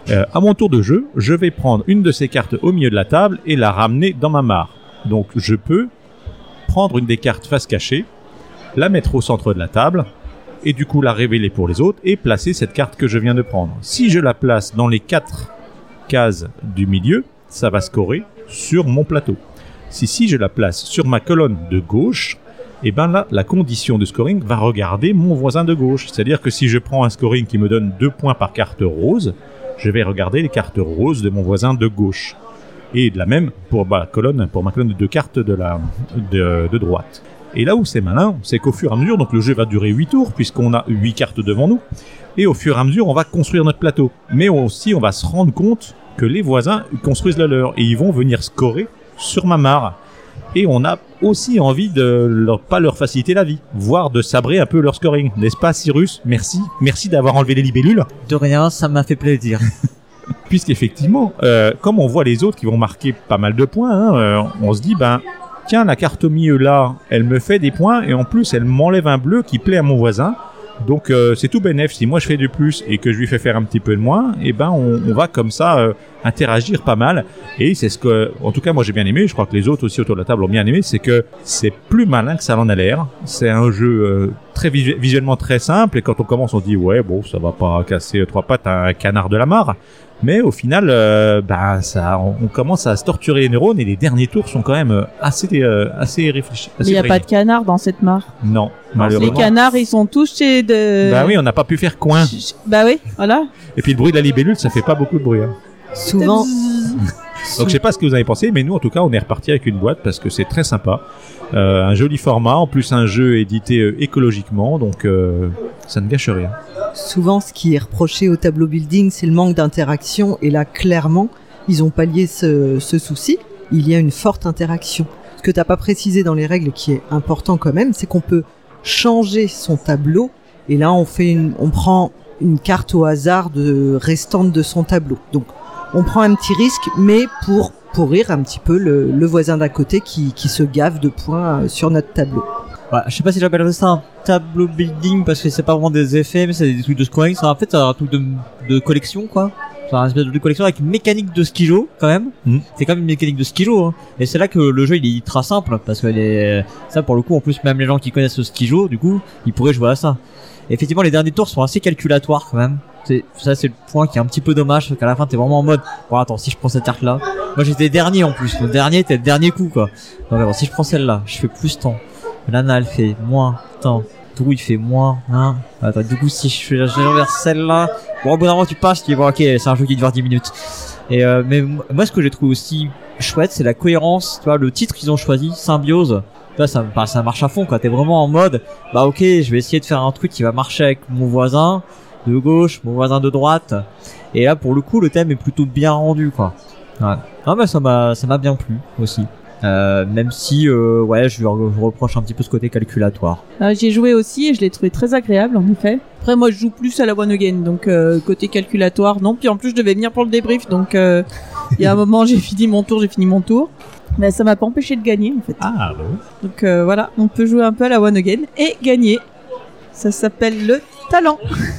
Euh, à mon tour de jeu, je vais prendre une de ces cartes au milieu de la table et la ramener dans ma mare. Donc je peux prendre une des cartes face cachée, la mettre au centre de la table, et du coup la révéler pour les autres, et placer cette carte que je viens de prendre. Si je la place dans les quatre cases du milieu, ça va scorer sur mon plateau. Si, si je la place sur ma colonne de gauche, et ben là, la condition de scoring va regarder mon voisin de gauche. C'est-à-dire que si je prends un scoring qui me donne deux points par carte rose, je vais regarder les cartes roses de mon voisin de gauche. Et de la même pour ma colonne, pour ma colonne de deux cartes de, la, de, de droite. Et là où c'est malin, c'est qu'au fur et à mesure, donc le jeu va durer huit tours, puisqu'on a huit cartes devant nous, et au fur et à mesure, on va construire notre plateau. Mais aussi, on va se rendre compte que les voisins construisent le leur, et ils vont venir scorer sur ma mare. Et on a aussi envie de leur, pas leur faciliter la vie, voire de sabrer un peu leur scoring. N'est-ce pas, Cyrus? Merci. Merci d'avoir enlevé les libellules. De rien, ça m'a fait plaisir. Puisqu'effectivement, euh, comme on voit les autres qui vont marquer pas mal de points, hein, euh, on se dit, ben, tiens, la carte au milieu là, elle me fait des points, et en plus, elle m'enlève un bleu qui plaît à mon voisin. Donc euh, c'est tout bénef. Si moi je fais du plus et que je lui fais faire un petit peu de moins, et ben on, on va comme ça euh, interagir pas mal. Et c'est ce que, en tout cas moi j'ai bien aimé. Je crois que les autres aussi autour de la table ont bien aimé. C'est que c'est plus malin que ça en a l'air. C'est un jeu euh, très visu- visuellement très simple. Et quand on commence, on se dit ouais bon ça va pas casser trois pattes à un canard de la mare. Mais au final, euh, bah ça, on, on commence à se torturer les neurones et les derniers tours sont quand même assez, euh, assez réfléchis. Mais il n'y a pas de canard dans cette mare. Non, malheureusement. Les canards, ils sont tous chez de. Bah oui, on n'a pas pu faire coin. Bah oui, voilà. Et puis le bruit de la libellule, ça fait pas beaucoup de bruit. Hein. Souvent. Donc je sais pas ce que vous avez pensé, mais nous en tout cas, on est reparti avec une boîte parce que c'est très sympa. Euh, un joli format, en plus un jeu édité euh, écologiquement, donc euh, ça ne gâche rien. Souvent, ce qui est reproché au tableau building, c'est le manque d'interaction. Et là, clairement, ils ont pallié ce, ce souci. Il y a une forte interaction. Ce que tu n'as pas précisé dans les règles, qui est important quand même, c'est qu'on peut changer son tableau. Et là, on fait une, on prend une carte au hasard de restante de son tableau. Donc, on prend un petit risque, mais pour pourrir un petit peu le, le voisin d'à côté qui, qui se gave de points sur notre tableau. Ouais, je sais pas si j'appellerais ça un tableau building parce que c'est pas vraiment des effets, mais c'est des trucs de scoring. C'est en fait un truc de, de collection, quoi. C'est un espèce de collection avec une mécanique de skijo, quand même. Mmh. C'est quand même une mécanique de skijo, hein. Et c'est là que le jeu il est ultra simple parce que les, ça pour le coup, en plus même les gens qui connaissent le skijo, du coup, ils pourraient jouer à ça. Et effectivement, les derniers tours sont assez calculatoires quand même. C'est, ça c'est le point qui est un petit peu dommage parce qu'à la fin t'es vraiment en mode bon attends si je prends cette carte là, moi j'étais dernier en plus, le dernier t'es le dernier coup quoi. Donc alors si je prends celle là, je fais plus temps. Lana elle fait moins temps. Trou il fait moins hein. Attends, du coup si je fais vers celle-là, bon au bout d'un moment tu passes, tu dis bon ok c'est un jeu qui dure dix minutes. Et euh, mais moi ce que j'ai trouvé aussi chouette c'est la cohérence, tu vois le titre qu'ils ont choisi, Symbiose. Là ça, bah, ça marche à fond quoi, t'es vraiment en mode bah ok je vais essayer de faire un truc qui va marcher avec mon voisin de gauche, mon voisin de droite. Et là pour le coup le thème est plutôt bien rendu quoi. Ouais. Ah bah ça m'a ça m'a bien plu aussi. Euh, même si euh, ouais je, je reproche un petit peu ce côté calculatoire. Euh, j'ai joué aussi et je l'ai trouvé très agréable en effet. Après moi je joue plus à la one again donc euh, côté calculatoire non, puis en plus je devais venir pour le débrief donc euh, il y a un moment j'ai fini mon tour, j'ai fini mon tour. Mais ça m'a pas empêché de gagner en fait. Ah bah oui. Donc euh, voilà, on peut jouer un peu à la one again et gagner. Ça s'appelle le talent.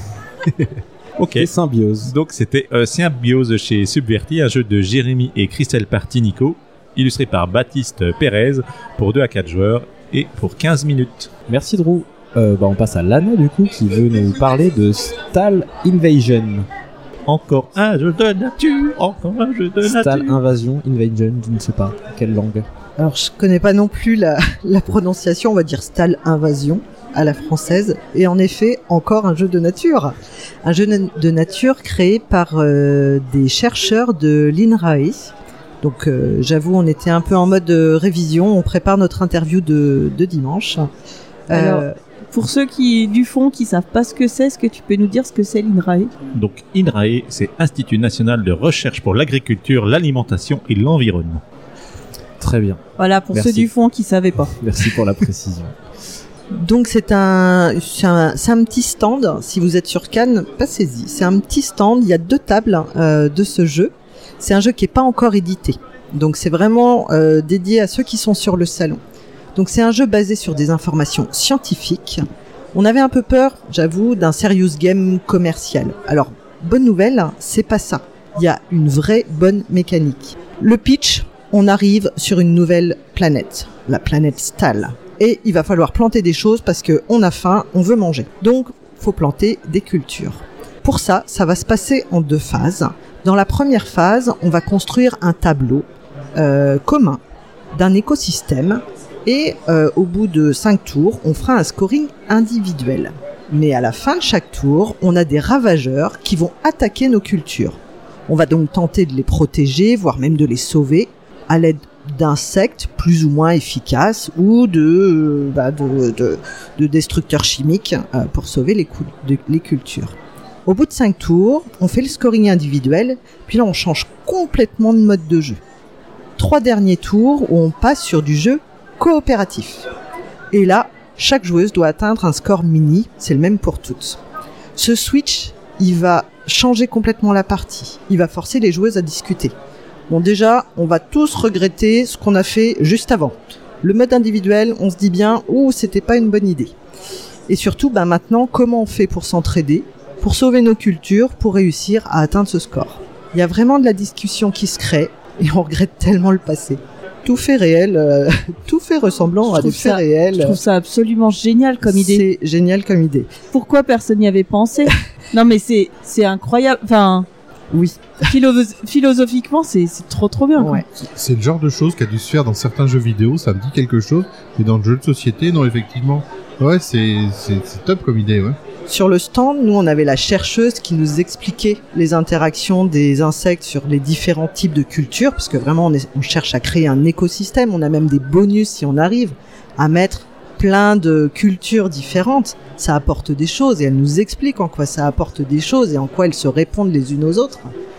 Ok. Et Symbiose. Donc c'était euh, Symbiose chez Subverti, un jeu de Jérémy et Christelle Partinico, illustré par Baptiste Pérez pour deux à quatre joueurs et pour quinze minutes. Merci Drew. Euh, bah on passe à Lana du coup qui veut nous parler de Stal Invasion. Encore un jeu de nature, encore un jeu de nature. Stal Invasion, Invasion, je ne sais pas quelle langue. Alors, je connais pas non plus la, la prononciation, on va dire Stal Invasion à la française. Et en effet, encore un jeu de nature. Un jeu de nature créé par euh, des chercheurs de l'INRAE. Donc, euh, j'avoue, on était un peu en mode euh, révision. On prépare notre interview de, de dimanche. Alors, euh, pour ceux qui du fond qui savent pas ce que c'est, est-ce que tu peux nous dire ce que c'est l'INRAE ? Donc INRAE, c'est Institut National de Recherche pour l'Agriculture, l'Alimentation et l'Environnement. Très bien. Voilà, pour Merci. ceux du fond qui savaient pas. Merci pour la précision. Donc c'est un, c'est un, c'est un petit stand. Si vous êtes sur Cannes, passez-y. C'est un petit stand. Il y a deux tables euh, de ce jeu. C'est un jeu qui est pas encore édité. Donc c'est vraiment euh, dédié à ceux qui sont sur le salon. Donc c'est un jeu basé sur des informations scientifiques. On avait un peu peur, j'avoue, d'un serious game commercial. Alors bonne nouvelle, c'est pas ça. Il y a une vraie bonne mécanique. Le pitch, on arrive sur une nouvelle planète, la planète Stal. Et il va falloir planter des choses parce qu'on a faim, on veut manger. Donc, faut planter des cultures. Pour ça, ça va se passer en deux phases. Dans la première phase, on va construire un tableau euh, commun d'un écosystème et euh, au bout de cinq tours, on fera un scoring individuel. Mais à la fin de chaque tour, on a des ravageurs qui vont attaquer nos cultures. On va donc tenter de les protéger, voire même de les sauver à l'aide d'insectes plus ou moins efficaces ou de, bah de, de, de destructeurs chimiques euh, pour sauver les, cou- de, les cultures. Au bout de cinq tours, on fait le scoring individuel, puis là on change complètement de mode de jeu. Trois derniers tours où on passe sur du jeu coopératif. Et là, chaque joueuse doit atteindre un score mini, c'est le même pour toutes. Ce switch, il va changer complètement la partie. Il va forcer les joueuses à discuter. Bon, déjà, on va tous regretter ce qu'on a fait juste avant. Le mode individuel, on se dit bien, ouh, c'était pas une bonne idée. Et surtout, ben maintenant, comment on fait pour s'entraider, pour sauver nos cultures, pour réussir à atteindre ce score. Il y a vraiment de la discussion qui se crée, et on regrette tellement le passé. Tout fait réel, euh, tout fait ressemblant Je à des trouve ça- faits réels. Je trouve ça absolument génial comme idée. C'est génial comme idée. Pourquoi personne n'y avait pensé? Non mais c'est c'est incroyable. Enfin, Oui. philo- philosophiquement, c'est c'est trop trop bien. quoi. Ouais. C'est le genre de choses qui a dû se faire dans certains jeux vidéo, ça me dit quelque chose, mais dans le jeu de société, non, effectivement. Ouais, c'est, c'est, c'est top comme idée, ouais. Sur le stand, nous, on avait la chercheuse qui nous expliquait les interactions des insectes sur les différents types de cultures, parce que vraiment, on, est- on cherche à créer un écosystème. On a même des bonus si on arrive à mettre plein de cultures différentes. Ça apporte des choses et elle nous explique en quoi ça apporte des choses et en quoi elles se répondent les unes aux autres.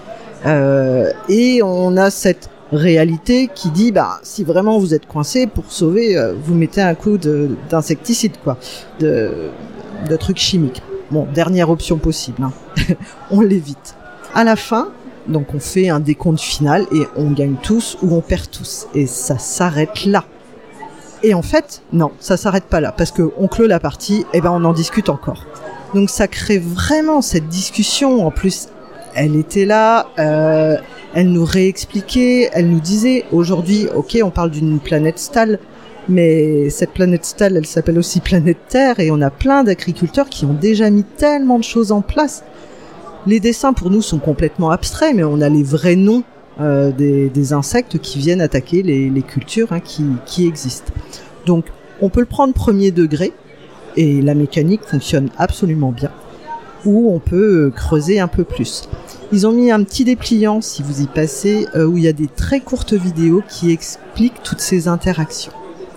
Euh, et on a cette réalité qui dit, bah, si vraiment vous êtes coincé, pour sauver, euh, vous mettez un coup de, d'insecticide, quoi, de, de trucs chimiques. Bon, dernière option possible, hein. On l'évite. À la fin, donc on fait un décompte final et on gagne tous ou on perd tous. Et ça s'arrête là. Et en fait, non, ça s'arrête pas là, parce que on clôt la partie, et ben on en discute encore. Donc ça crée vraiment cette discussion. En plus, elle était là, euh, elle nous réexpliquait, elle nous disait, aujourd'hui, ok, on parle d'une planète Stal, mais cette planète Stal, elle s'appelle aussi planète Terre, et on a plein d'agriculteurs qui ont déjà mis tellement de choses en place. Les dessins pour nous sont complètement abstraits, mais on a les vrais noms euh, des, des insectes qui viennent attaquer les, les cultures hein, qui, qui existent. Donc, on peut le prendre premier degré, et la mécanique fonctionne absolument bien, ou on peut creuser un peu plus. Ils ont mis un petit dépliant, si vous y passez, euh, où il y a des très courtes vidéos qui expliquent toutes ces interactions.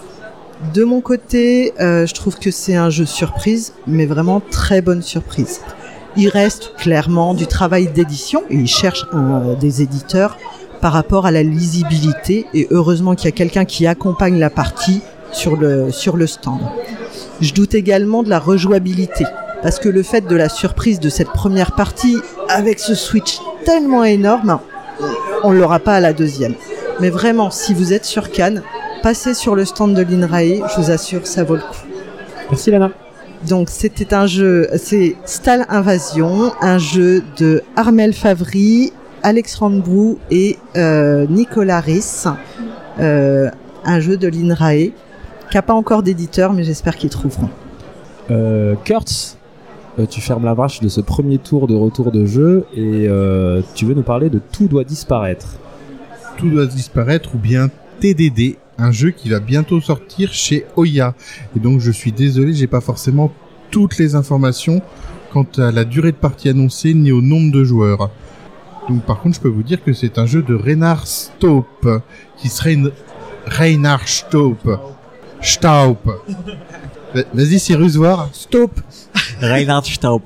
De mon côté, euh, je trouve que c'est un jeu surprise, mais vraiment très bonne surprise. Il reste clairement du travail d'édition, et ils cherchent un, des éditeurs par rapport à la lisibilité, et heureusement qu'il y a quelqu'un qui accompagne la partie sur le, sur le stand. Je doute également de la rejouabilité, parce que le fait de la surprise de cette première partie, avec ce switch tellement énorme, on l'aura pas à la deuxième. Mais vraiment, si vous êtes sur Cannes, passez sur le stand de l'INRAE, je vous assure, ça vaut le coup. Merci Lana. Donc c'était un jeu, c'est Stal Invasion, un jeu de Armel Favry, Alex Rambrou et euh, Nicolas Riss, euh, un jeu de l'INRAE, qui n'a pas encore d'éditeur, mais j'espère qu'ils trouveront. Euh, Kurtz, euh, tu fermes la vache de ce premier tour de retour de jeu et euh, tu veux nous parler de Tout doit disparaître. Tout doit disparaître ou bien T D D, un jeu qui va bientôt sortir chez Oya. Et donc je suis désolé, j'ai pas forcément toutes les informations quant à la durée de partie annoncée ni au nombre de joueurs. Donc par contre, je peux vous dire que c'est un jeu de Reinhard Staup, qui serait une Reinhard Staup. Staup. Vas-y Cyrus, voir. Stop. Reinhard Staup.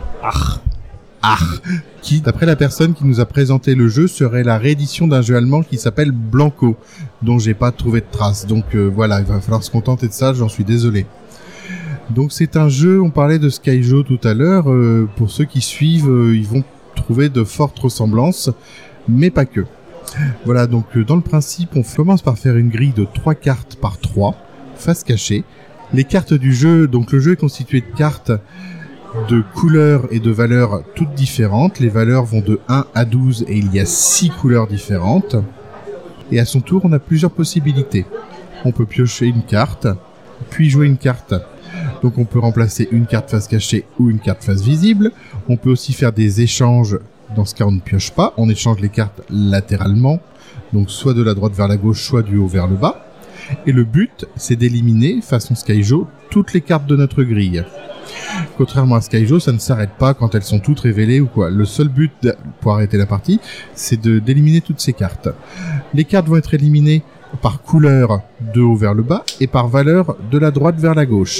Ah, qui, d'après la personne qui nous a présenté le jeu, serait la réédition d'un jeu allemand qui s'appelle Blanco, dont j'ai pas trouvé de traces. Donc euh, voilà, il va falloir se contenter de ça, j'en suis désolé. Donc c'est un jeu, on parlait de Skyjo tout à l'heure, euh, pour ceux qui suivent, euh, ils vont trouver de fortes ressemblances, mais pas que. Voilà, donc euh, dans le principe, on commence par faire une grille de trois cartes par trois, face cachée. Les cartes du jeu, donc le jeu est constitué de cartes de couleurs et de valeurs toutes différentes. Les valeurs vont de un à douze et il y a six couleurs différentes. Et à son tour, on a plusieurs possibilités. On peut piocher une carte, puis jouer une carte. Donc on peut remplacer une carte face cachée ou une carte face visible. On peut aussi faire des échanges. Dans ce cas, on ne pioche pas. On échange les cartes latéralement. Donc soit de la droite vers la gauche, soit du haut vers le bas. Et le but, c'est d'éliminer, façon Skyjo, toutes les cartes de notre grille. Contrairement à Skyjo, ça ne s'arrête pas quand elles sont toutes révélées ou quoi. Le seul but de, pour arrêter la partie, c'est de d'éliminer toutes ces cartes. Les cartes vont être éliminées par couleur de haut vers le bas et par valeur de la droite vers la gauche.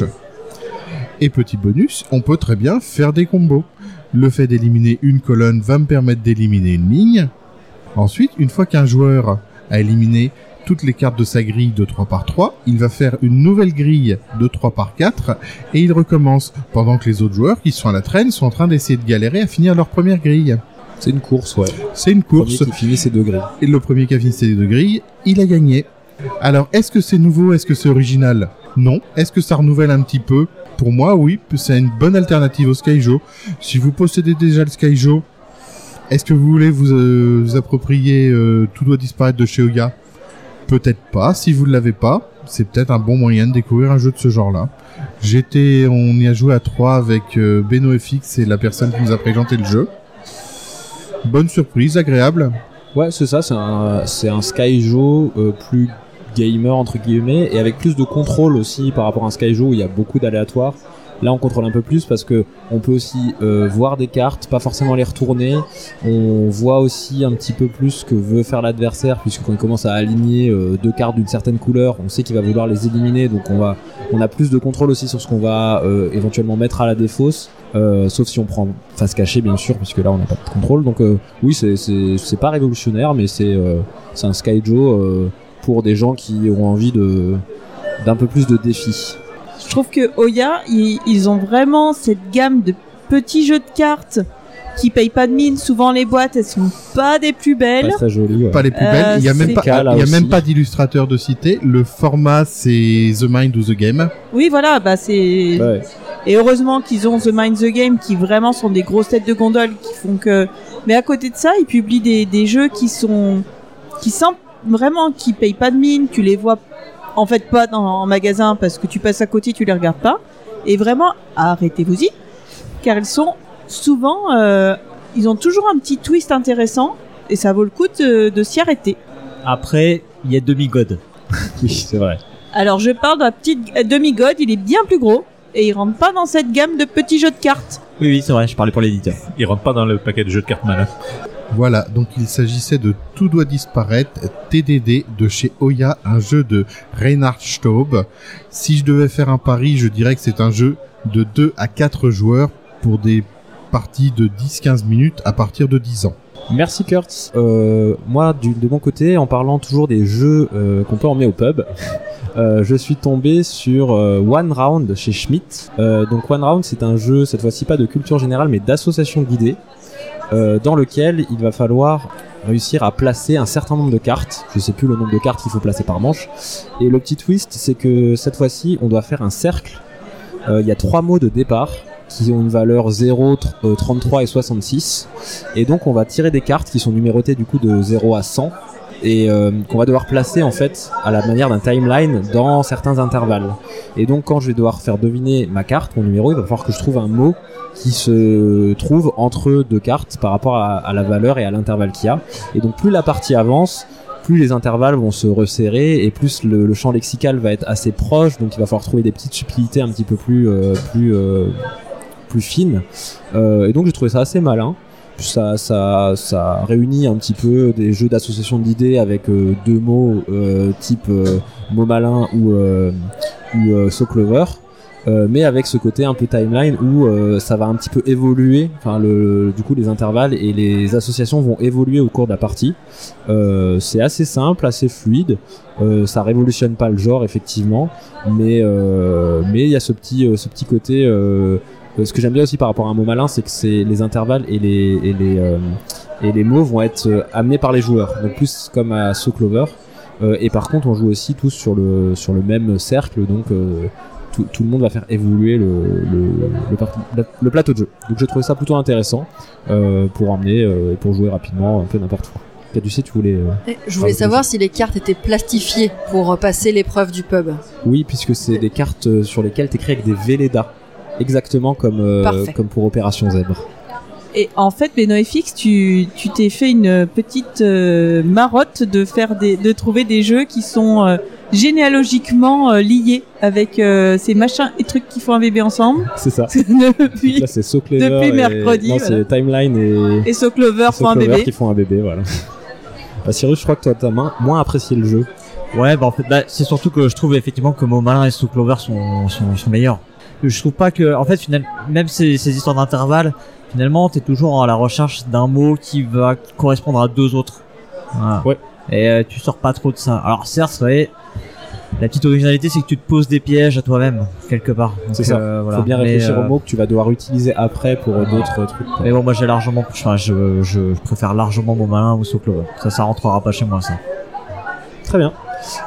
Et petit bonus, on peut très bien faire des combos. Le fait d'éliminer une colonne va me permettre d'éliminer une ligne. Ensuite, une fois qu'un joueur a éliminé toutes les cartes de sa grille de trois par trois, il va faire une nouvelle grille de trois par quatre et il recommence pendant que les autres joueurs qui sont à la traîne sont en train d'essayer de galérer à finir leur première grille. C'est une course, ouais. C'est une course. Le premier qui finit ses deux grilles. Et le premier qui a fini ses deux grilles, il a gagné. Alors, est-ce que c'est nouveau? Est-ce que c'est original? Non. Est-ce que ça renouvelle un petit peu? Pour moi, oui. C'est une bonne alternative au Skyjo. Si vous possédez déjà le Skyjo, est-ce que vous voulez vous, euh, vous approprier euh, Tout doit disparaître de chez Ouya? Peut-être pas. Si vous ne l'avez pas, c'est peut-être un bon moyen de découvrir un jeu de ce genre-là. J'étais, on y a joué à trois avec euh, Beno F X et la personne qui nous a présenté le jeu. Bonne surprise, agréable. Ouais, c'est ça, c'est un, c'est un Skyjo euh, plus gamer entre guillemets et avec plus de contrôle aussi par rapport à un Skyjo où il y a beaucoup d'aléatoires. Là, on contrôle un peu plus parce que on peut aussi euh, voir des cartes, pas forcément les retourner. On voit aussi un petit peu plus ce que veut faire l'adversaire, puisque quand il commence à aligner euh, deux cartes d'une certaine couleur, on sait qu'il va vouloir les éliminer. Donc, on va, on a plus de contrôle aussi sur ce qu'on va euh, éventuellement mettre à la défausse, euh, sauf si on prend face cachée, bien sûr, puisque là, on n'a pas de contrôle. Donc, euh, oui, c'est, c'est, c'est pas révolutionnaire, mais c'est, euh, c'est un Skyjo euh, pour des gens qui ont envie de d'un peu plus de défis. Je trouve que Ouya, ils, ils ont vraiment cette gamme de petits jeux de cartes qui payent pas de mine. Souvent, les boîtes, elles sont pas des plus belles. Pas très jolies, ouais. Pas les plus belles. Euh, il y a même c'est pas, cas, là il y a aussi. même pas d'illustrateur de cité. Le format, c'est The Mind ou The Game. Oui, voilà, bah c'est. Ouais. Et heureusement qu'ils ont The Mind the Game, qui vraiment sont des grosses têtes de gondole, qui font que. Mais à côté de ça, ils publient des, des jeux qui sont, qui semblent vraiment, qui payent pas de mine. Tu les vois en fait pas dans, en magasin parce que tu passes à côté, tu les regardes pas. Et vraiment, arrêtez-vous-y, car ils sont souvent, euh, ils ont toujours un petit twist intéressant et ça vaut le coup de, de s'y arrêter. Après, il y a Demi-God. Oui, c'est vrai. Alors je parle d'un petit demi-god, il est bien plus gros et il rentre pas dans cette gamme de petits jeux de cartes. Oui, oui, c'est vrai, je parlais pour l'éditeur. Il rentre pas dans le paquet de jeux de cartes malin. Voilà, donc il s'agissait de Tout doit disparaître, T D D de chez Ouya, un jeu de Reinhard Staub. Si je devais faire un pari, je dirais que c'est un jeu de deux à quatre joueurs pour des parties de dix à quinze minutes à partir de dix ans. Merci Kurt. Euh, moi, du, de mon côté, en parlant toujours des jeux euh, qu'on peut emmener au pub, euh, je suis tombé sur euh, One Round chez Schmidt. Euh, donc One Round, c'est un jeu, cette fois-ci pas de culture générale, mais d'association guidée, euh, dans lequel il va falloir réussir à placer un certain nombre de cartes. Je sais plus le nombre de cartes qu'il faut placer par manche. Et le petit twist, c'est que cette fois-ci, on doit faire un cercle. Euh, Il y a trois mots de départ qui ont une valeur zéro, trente-trois et soixante-six. Et donc on va tirer des cartes qui sont numérotées du coup de zéro à cent et euh, qu'on va devoir placer en fait à la manière d'un timeline dans certains intervalles. Et donc quand je vais devoir faire deviner ma carte, mon numéro, il va falloir que je trouve un mot qui se trouve entre deux cartes par rapport à, à la valeur et à l'intervalle qu'il y a. Et donc plus la partie avance, plus les intervalles vont se resserrer et plus le, le champ lexical va être assez proche. Donc il va falloir trouver des petites subtilités un petit peu plus euh, plus euh, plus fines. Euh, et donc j'ai trouvé ça assez malin. Ça, ça, ça réunit un petit peu des jeux d'association d'idées avec euh, deux mots euh, type euh, mot malin ou euh, ou euh, saut clover. Euh, mais avec ce côté un peu timeline où euh, ça va un petit peu évoluer, enfin le, du coup les intervalles et les associations vont évoluer au cours de la partie. Euh, c'est assez simple, assez fluide, euh, ça révolutionne pas le genre effectivement, mais euh, mais il y a ce petit euh, ce petit côté. Euh, ce que j'aime bien aussi par rapport à un mot malin, c'est que c'est les intervalles et les et les euh, et les mots vont être euh, amenés par les joueurs, donc plus comme à Saut Clover. Euh, et par contre, on joue aussi tous sur le sur le même cercle, donc euh, tout, tout le monde va faire évoluer le, le, le, par- le plateau de jeu. Donc j'ai trouvé ça plutôt intéressant euh, pour emmener euh, et pour jouer rapidement un peu n'importe où. Caducé, tu voulais... Euh, Et je voulais savoir si les cartes étaient plastifiées pour euh, passer l'épreuve du pub. Oui, puisque c'est des cartes euh, sur lesquelles t'écris avec des Velleda. Exactement comme, euh, Parfait. comme pour Opération Zèbre. Et en fait, BenoFX, tu tu t'es fait une petite euh, marotte de faire des de trouver des jeux qui sont euh, généalogiquement euh, liés avec euh, ces machins et trucs qui font un bébé ensemble. C'est ça. Depuis Là, c'est So Clever depuis et... mercredi, Non, voilà. c'est Timeline et... et So Clover So font un Clever bébé. qui font un bébé, voilà. Bah, Cyrus, je crois que toi, t'as main- moins apprécié le jeu. Ouais, bah en fait, bah, c'est surtout que je trouve effectivement que Momalin et Sous Clover sont, sont, sont meilleurs. Je trouve pas que, en fait, finalement, même ces, ces histoires d'intervalle, finalement, t'es toujours à la recherche d'un mot qui va correspondre à deux autres. Voilà. Ouais. Et euh, tu sors pas trop de ça. Alors certes, vous savez, la petite originalité, c'est que tu te poses des pièges à toi-même, quelque part. Donc, C'est ça. euh, voilà. Faut bien Mais, réfléchir euh, aux mots que tu vas devoir utiliser après pour euh, d'autres trucs. quoi. Mais bon, moi j'ai largement, enfin, je, je préfère largement Momalin ou Sous Clover. Ça, ça rentrera pas chez moi, ça. Très bien.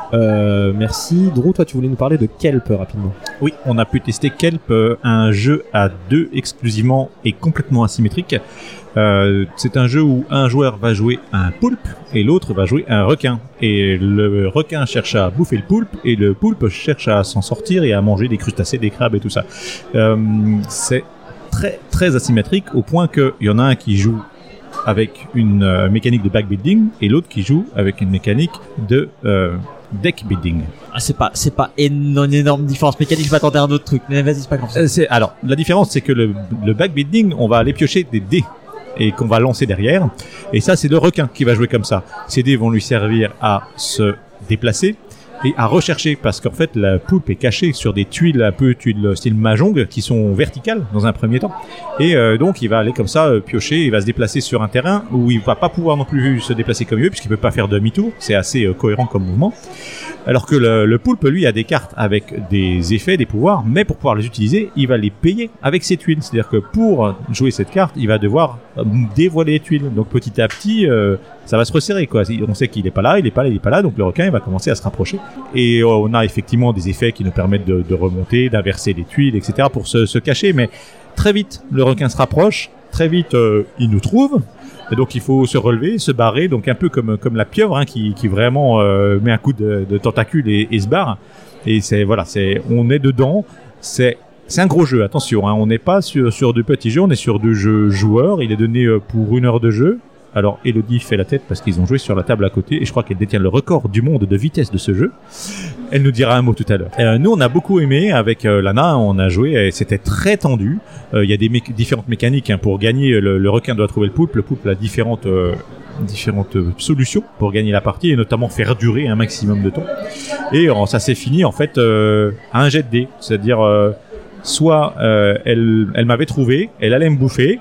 Euh, merci. Drew, toi, tu voulais nous parler de Kelp rapidement. Oui, on a pu tester Kelp, euh, un jeu à deux exclusivement et complètement asymétrique. Euh, c'est un jeu où un joueur va jouer un poulpe et l'autre va jouer un requin. Et le requin cherche à bouffer le poulpe et le poulpe cherche à s'en sortir et à manger des crustacés, des crabes et tout ça. Euh, c'est très très asymétrique au point qu'il y en a un qui joue avec une euh, mécanique de backbuilding et l'autre qui joue avec une mécanique de euh, deck building. Ah, c'est pas, c'est pas une, une énorme différence mécanique. Je m'attendais à un autre truc, mais vas-y, c'est pas grave. Euh, c'est, alors, la différence, c'est que le, le backbuilding, on va aller piocher des dés et qu'on va lancer derrière. Et ça, c'est le requin qui va jouer comme ça. Ces dés vont lui servir à se déplacer et à rechercher, parce qu'en fait, la poulpe est cachée sur des tuiles un peu tuiles style mahjong qui sont verticales dans un premier temps. Et euh, donc, il va aller comme ça euh, piocher, il va se déplacer sur un terrain où il va pas pouvoir non plus se déplacer comme eux, puisqu'il peut pas faire demi-tour. C'est assez euh, cohérent comme mouvement. Alors que le, le poulpe, lui, a des cartes avec des effets, des pouvoirs, mais pour pouvoir les utiliser, il va les payer avec ses tuiles. C'est-à-dire que pour jouer cette carte, il va devoir euh, dévoiler les tuiles. Donc petit à petit, euh, ça va se resserrer, quoi. On sait qu'il est pas là, il est pas là, il est pas là, donc le requin il va commencer à se rapprocher. Et euh, on a effectivement des effets qui nous permettent de, de remonter, d'inverser les tuiles, et cetera pour se, se cacher. Mais très vite, le requin se rapproche, très vite, euh, il nous trouve. Et donc il faut se relever, se barrer, donc un peu comme comme la pieuvre hein, qui qui vraiment euh, met un coup de, de tentacule et, et se barre. Et c'est voilà, c'est on est dedans. C'est c'est un gros jeu. Attention, hein, on n'est pas sur sur du petit jeu, on est sur du jeu joueur. Il est donné euh, pour une heure de jeu. Alors Elodie fait la tête parce qu'ils ont joué sur la table à côté et je crois qu'elle détient le record du monde de vitesse de ce jeu. Elle nous dira un mot tout à l'heure. Euh, nous on a beaucoup aimé avec euh, Lana, on a joué et c'était très tendu. Il euh, y a des mé- différentes mécaniques hein, pour gagner. Le, le requin doit trouver le poulpe, le poulpe a différentes euh, différentes euh, solutions pour gagner la partie et notamment faire durer un maximum de temps. Et euh, ça s'est fini en fait euh, à un jet de dés, c'est-à-dire euh, soit euh, elle, elle m'avait trouvé, elle allait me bouffer,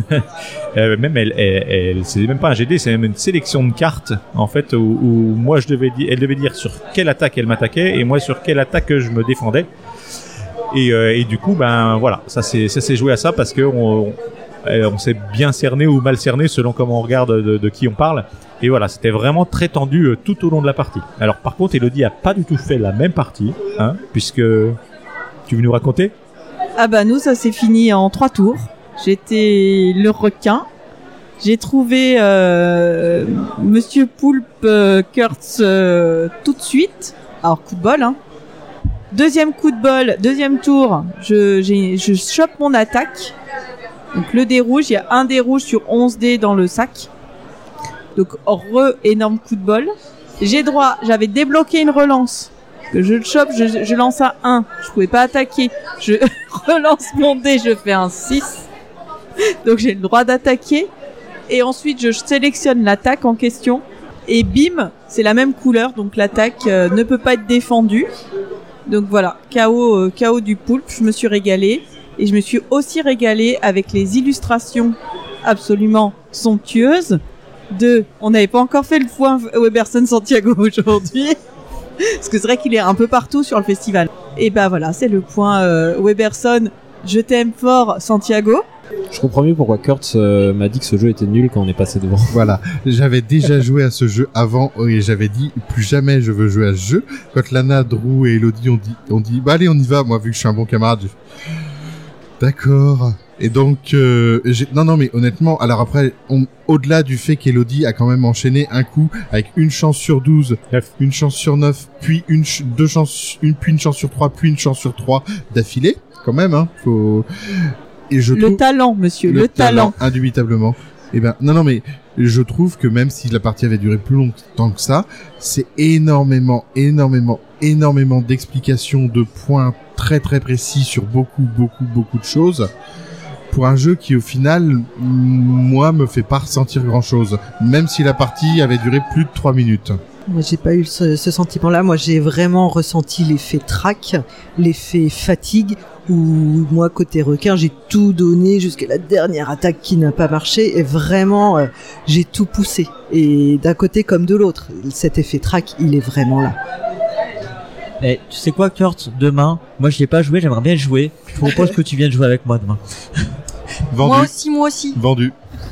euh, même elle, elle, elle c'est même pas un G D, c'est même une sélection de cartes en fait où, où moi je devais dire, elle devait dire sur quelle attaque elle m'attaquait et moi sur quelle attaque je me défendais. Et, euh, et du coup ben voilà, ça c'est ça s'est joué à ça parce que on, on, on s'est bien cerné ou mal cerné selon comment on regarde de, de qui on parle. Et voilà, c'était vraiment très tendu euh, tout au long de la partie. Alors par contre, Elodie a pas du tout fait la même partie, hein, puisque tu veux nous raconter? Ah bah nous, ça s'est fini en trois tours. J'étais le requin. J'ai trouvé euh, Monsieur Poulpe euh, Kurtz euh, tout de suite. Alors coup de bol, hein. Deuxième coup de bol, deuxième tour, je, j'ai, je chope mon attaque. Donc le dé rouge, il y a un dé rouge sur onze dés dans le sac. Donc re énorme coup de bol. J'ai droit, j'avais débloqué une relance. Je le chope, je, je lance un un. Je pouvais pas attaquer. Je relance mon dé, je fais un six. Donc j'ai le droit d'attaquer. Et ensuite, je sélectionne l'attaque en question. Et bim, c'est la même couleur. Donc l'attaque euh, ne peut pas être défendue. Donc voilà, K O, euh, K O du poulpe. Je me suis régalée. Et je me suis aussi régalée avec les illustrations absolument somptueuses de... On n'avait pas encore fait le point Weberson Santiago aujourd'hui. Parce que c'est vrai qu'il est un peu partout sur le festival. Et ben voilà, c'est le point euh, Weberson, je t'aime fort Santiago. Je comprends mieux pourquoi Kurt euh, m'a dit que ce jeu était nul quand on est passé devant. Voilà, j'avais déjà joué à ce jeu avant et j'avais dit plus jamais je veux jouer à ce jeu. Quand Lana, Drew et Elodie ont dit, ont dit bah allez on y va. Moi vu que je suis un bon camarade, j'ai fait d'accord. Et donc euh, j'ai... non non mais honnêtement, alors après on... au-delà du fait qu'Elodie a quand même enchaîné un coup avec une chance sur douze, neuf. Une chance sur neuf, puis une ch... deux chances, une puis une chance sur trois, puis une chance sur trois d'affilée, quand même hein. Faut Et je le trouve... talent, monsieur, le, le talent. talent, indubitablement. Eh ben, non, non, mais je trouve que même si la partie avait duré plus longtemps que ça, c'est énormément, énormément, énormément d'explications, de points très, très précis sur beaucoup, beaucoup, beaucoup de choses. Pour un jeu qui, au final, moi, me fait pas ressentir grand-chose. Même si la partie avait duré plus de trois minutes. Moi, j'ai pas eu ce, ce sentiment-là. Moi, j'ai vraiment ressenti l'effet trac, l'effet fatigue, où moi, côté requin, j'ai tout donné jusqu'à la dernière attaque qui n'a pas marché. Et vraiment, euh, j'ai tout poussé. Et d'un côté comme de l'autre, cet effet trac, il est vraiment là. Eh, tu sais quoi, Kurt, demain, moi je l'ai pas joué, j'aimerais bien jouer. Je te propose que tu viennes jouer avec moi demain. Vendu. Moi aussi, moi aussi. Vendu.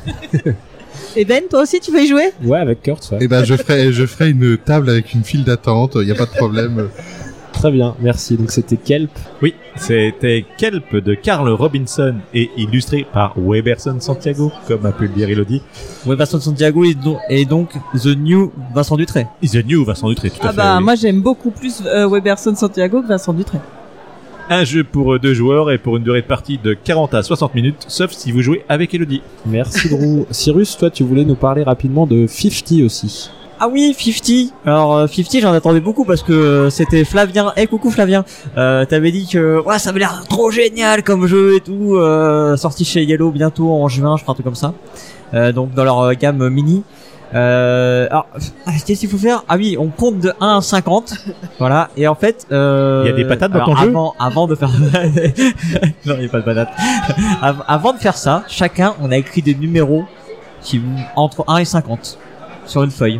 Et Ben, toi aussi, tu veux y jouer? Ouais, avec Kurt, ouais. Eh ben, je ferai, je ferai une table avec une file d'attente. Il y a pas de problème. Très bien, merci. Donc c'était Kelp. Oui, c'était Kelp de Carl Robinson et illustré par Weberson Santiago, comme a pu le dire Elodie. Weberson Santiago est donc, est donc The New Vincent Dutré. Is the new Vincent Dutré, tout à Ah fait. bah, oui. moi j'aime beaucoup plus euh, Weberson Santiago que Vincent Dutré. Un jeu pour deux joueurs et pour une durée de partie de quarante à soixante minutes, sauf si vous jouez avec Elodie. Merci Drew. Cyrus, toi tu voulais nous parler rapidement de cinquante aussi. Ah oui, cinquante. Alors euh, cinquante, j'en attendais beaucoup parce que euh, c'était Flavien. Eh coucou Flavien. Euh, t'avais dit que ouais, ça avait l'air trop génial comme jeu et tout. Euh, sorti chez Yellow bientôt en juin, je crois un truc comme ça. Euh, donc dans leur euh, gamme mini. Euh, alors, qu'est-ce qu'il faut faire? Ah oui, on compte de un à cinquante. Voilà. Et en fait, euh, Il y a des patates dans alors, ton jeu avant, avant de faire, non, il n'y a pas de patates. Av- avant de faire ça, chacun, on a écrit des numéros qui vont entre un et cinquante sur une feuille.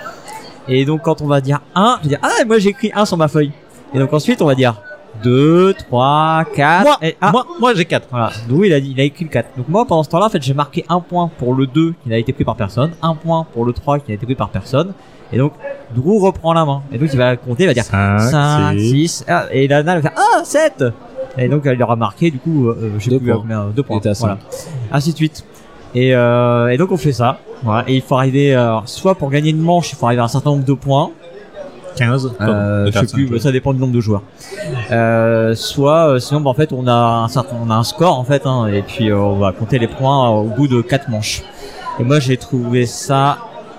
Et donc quand on va dire un, je vais dire ah moi j'ai écrit un sur ma feuille. Et donc ensuite on va dire deux, trois, quatre. Moi, et, ah, moi, moi j'ai quatre. voilà. D'où il a dit, il a écrit le quatre. Donc moi pendant ce temps-là en fait j'ai marqué un point pour le deux qui n'a été pris par personne, un point pour le trois qui n'a été pris par personne. Et donc Drew reprend la main. Et donc il va compter, il va dire cinq, six, ah, et Lana va faire ah sept. Et donc elle aura marqué du coup euh, j'ai Deux plus points. euh, deux points. Il était à Voilà. Ainsi de suite. Et, euh, et donc on fait ça. Voilà. Et il faut arriver euh, soit pour gagner une manche, il faut arriver à un certain nombre de points. quinze. Euh, je sais plus, ça dépend du nombre de joueurs. Euh, soit euh, sinon bah, en fait on a un certain, on a un score en fait, hein, et puis euh, on va compter les points euh, au bout de quatre manches. Et moi j'ai trouvé ça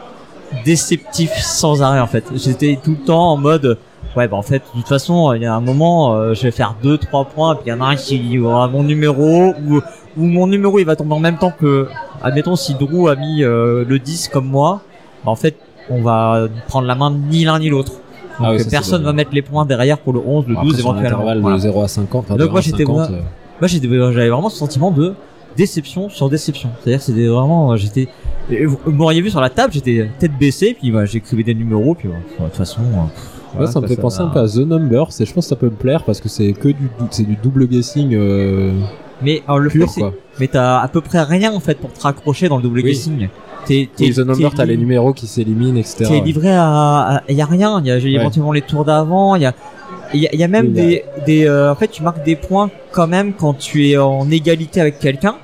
déceptif sans arrêt en fait. J'étais tout le temps en mode ouais bah en fait de toute façon il y a un moment euh, je vais faire deux trois points, puis il y en a un qui aura mon numéro ou ou mon numéro il va tomber en même temps que, admettons si Drew a mis euh, le dix comme moi, bah, en fait on va prendre la main ni l'un ni l'autre. Donc Ah oui, euh, ça, personne c'est va bon. mettre les points derrière pour le onze, le Après, douze sur un éventuellement. intervalle Voilà. de zéro à cinquante. Donc moi, j'étais cinquante, vraiment- euh, Moi j'étais, j'avais vraiment ce sentiment de déception sur déception. C'est-à-dire que c'était vraiment, j'étais, et vous vous m'auriez vu sur la table, j'étais tête baissée, puis bah, j'écrivais des numéros, puis bah, de toute façon. euh, Ouais, ça me fait penser un peu à The Numbers, et je pense que ça peut me plaire parce que c'est que du, c'est du double guessing euh, Mais alors, le pur, fait, c'est, quoi. mais t'as à peu près rien en fait pour te raccrocher dans le double Oui. guessing. T'es, t'es, Et The Number, t'es t'as les li- numéros qui s'éliminent, et cetera. T'es livré à, il y a rien, il y a j'ai Ouais. éventuellement les tours d'avant, il y a, il y a, y a même Oui, des, des, euh, en fait, tu marques des points quand même quand tu es en égalité avec quelqu'un.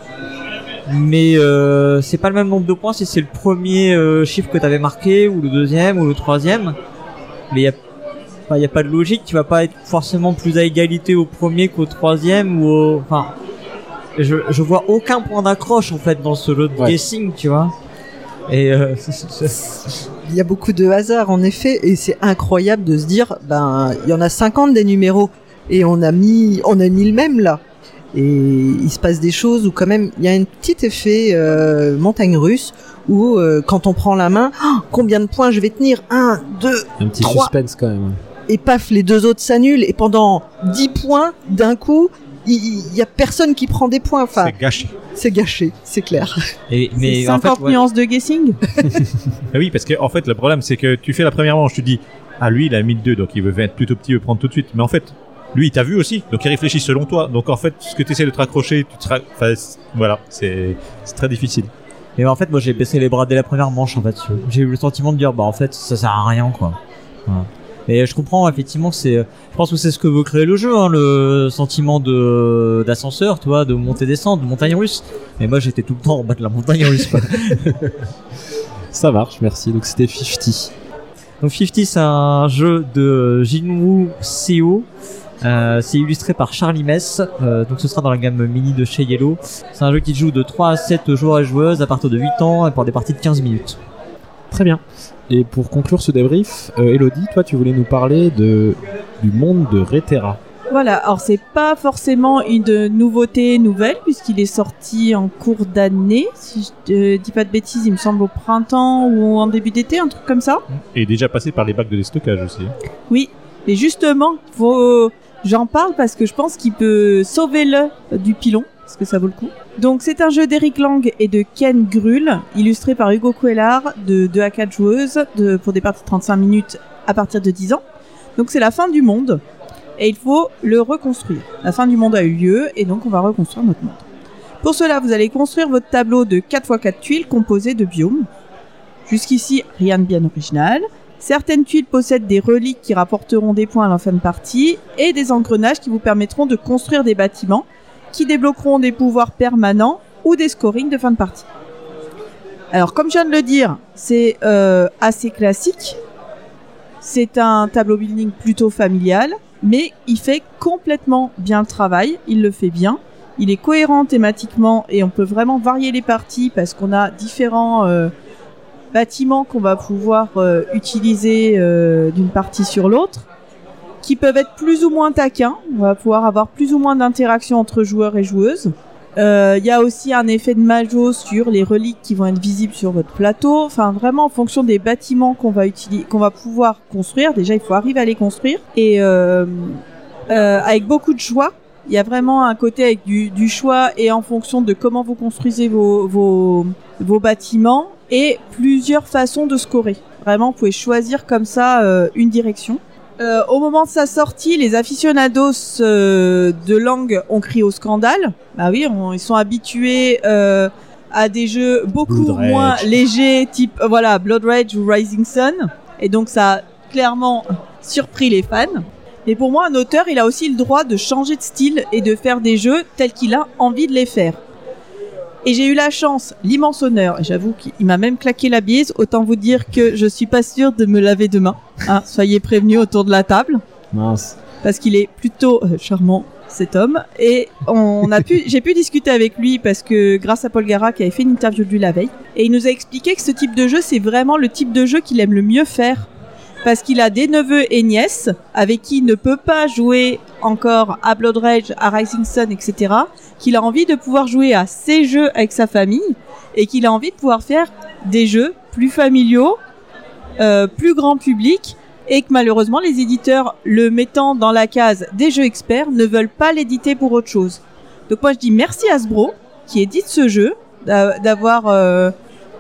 Mais euh, c'est pas le même nombre de points si c'est le premier euh, chiffre que t'avais marqué ou le deuxième ou le troisième. Mais il y a, enfin, y a pas de logique. Tu vas pas être forcément plus à égalité au premier qu'au troisième ou au, enfin, je je vois aucun point d'accroche en fait dans ce jeu de Ouais. guessing, tu vois. Et euh, Il y a beaucoup de hasard en effet, et c'est incroyable de se dire, ben, il y en a cinquante des numéros, et on a mis, on a mis le même là. Et il se passe des choses où quand même, il y a un petit effet euh, montagne russe, où euh, quand on prend la main, oh, combien de points je vais tenir? Un, deux, Un petit trois. suspense quand même. et paf, les deux autres s'annulent, et pendant dix points, d'un coup, il il y a personne qui prend des points. Enfin, C'est gâché. c'est gâché, c'est clair. et C'est mais en fait, cinquante ouais. nuances de guessing. Ah oui, parce que en fait, le problème, c'est que tu fais la première manche, tu dis, ah lui, il a mis deux, donc il veut être plutôt petit, il veut prendre tout de suite. Mais en fait, lui il t'a vu aussi, donc il réfléchit selon toi. Donc en fait, ce que tu essaies de te raccrocher, tu te ra... enfin, c'est- voilà, c'est c'est très difficile. Et en fait, moi, j'ai baissé les bras dès la première manche, en fait. J'ai eu le sentiment de dire, bah, en fait, ça sert à rien, quoi. Voilà. Et je comprends, effectivement, c'est, je pense que c'est ce que veut créer le jeu, hein, le sentiment de, d'ascenseur, tu vois, de montée-descente, de montagne russe. Mais moi, j'étais tout le temps en bas de la montagne russe, quoi. Ça marche, merci. Donc c'était cinquante. Donc, cinquante, c'est un jeu de Jinwoo Seo. Euh, c'est illustré par Charlie Mess, euh, donc ce sera dans la gamme mini de chez Yellow. C'est un jeu qui joue de trois à sept joueurs et joueuses à partir de huit ans et pour des parties de quinze minutes. Très bien. Et pour conclure ce débrief, euh, Elodie, toi tu voulais nous parler de, du monde de Reterra. Voilà, alors c'est pas forcément une nouveauté nouvelle puisqu'il est sorti en cours d'année, si je euh, dis pas de bêtises, il me semble au printemps ou en début d'été, un truc comme ça. Et déjà passé par les bacs de déstockage aussi. Oui, et justement, faut... j'en parle parce que je pense qu'il peut sauver le du pilon, parce que ça vaut le coup. Donc c'est un jeu d'Eric Lang et de Ken Gruhl, illustré par Hugo Cuellar, de deux à quatre joueuses, de, pour des parties de trente-cinq minutes à partir de dix ans. Donc c'est la fin du monde, et il faut le reconstruire. La fin du monde a eu lieu, et donc on va reconstruire notre monde. Pour cela, vous allez construire votre tableau de quatre par quatre tuiles composées de biomes. Jusqu'ici, rien de bien original. Certaines tuiles possèdent des reliques qui rapporteront des points à la fin de partie et des engrenages qui vous permettront de construire des bâtiments qui débloqueront des pouvoirs permanents ou des scorings de fin de partie. Alors, comme je viens de le dire, c'est euh, assez classique. C'est un tableau building plutôt familial, mais il fait complètement bien le travail. Il le fait bien. Il est cohérent thématiquement et on peut vraiment varier les parties parce qu'on a différents... Euh, bâtiments qu'on va pouvoir euh, utiliser euh, d'une partie sur l'autre, qui peuvent être plus ou moins taquins. On va pouvoir avoir plus ou moins d'interactions entre joueurs et joueuses. Il euh, y a aussi un effet de majo sur les reliques qui vont être visibles sur votre plateau. Enfin, vraiment en fonction des bâtiments qu'on va utiliser, qu'on va pouvoir construire. Déjà, il faut arriver à les construire et euh, euh, avec beaucoup de choix. Il y a vraiment un côté avec du, du choix et en fonction de comment vous construisez vos, vos, vos bâtiments et plusieurs façons de scorer. Vraiment, vous pouvez choisir comme ça euh, une direction. Euh, au moment de sa sortie, les aficionados euh, de Lang ont crié au scandale. Bah oui, on, ils sont habitués euh, à des jeux beaucoup Blood Rage. moins légers, type euh, voilà Blood Rage ou Rising Sun, et donc ça a clairement surpris les fans. Mais pour moi, un auteur, il a aussi le droit de changer de style et de faire des jeux tels qu'il a envie de les faire. Et j'ai eu la chance, l'immense honneur, et j'avoue qu'il m'a même claqué la bise, autant vous dire que je suis pas sûre de me laver demain. Hein, soyez prévenus autour de la table, Mince. parce qu'il est plutôt euh, charmant, cet homme. Et on a pu, j'ai pu discuter avec lui parce que grâce à Paul Gara qui avait fait une interview de lui la veille, et il nous a expliqué que ce type de jeu, c'est vraiment le type de jeu qu'il aime le mieux faire. Parce qu'il a des neveux et nièces avec qui il ne peut pas jouer encore à Blood Rage, à Rising Sun, et cetera. Qu'il a envie de pouvoir jouer à ces jeux avec sa famille et qu'il a envie de pouvoir faire des jeux plus familiaux, euh, plus grand public et que malheureusement les éditeurs, le mettant dans la case des jeux experts, ne veulent pas l'éditer pour autre chose. Donc moi je dis merci à Hasbro qui édite ce jeu, d'avoir, euh,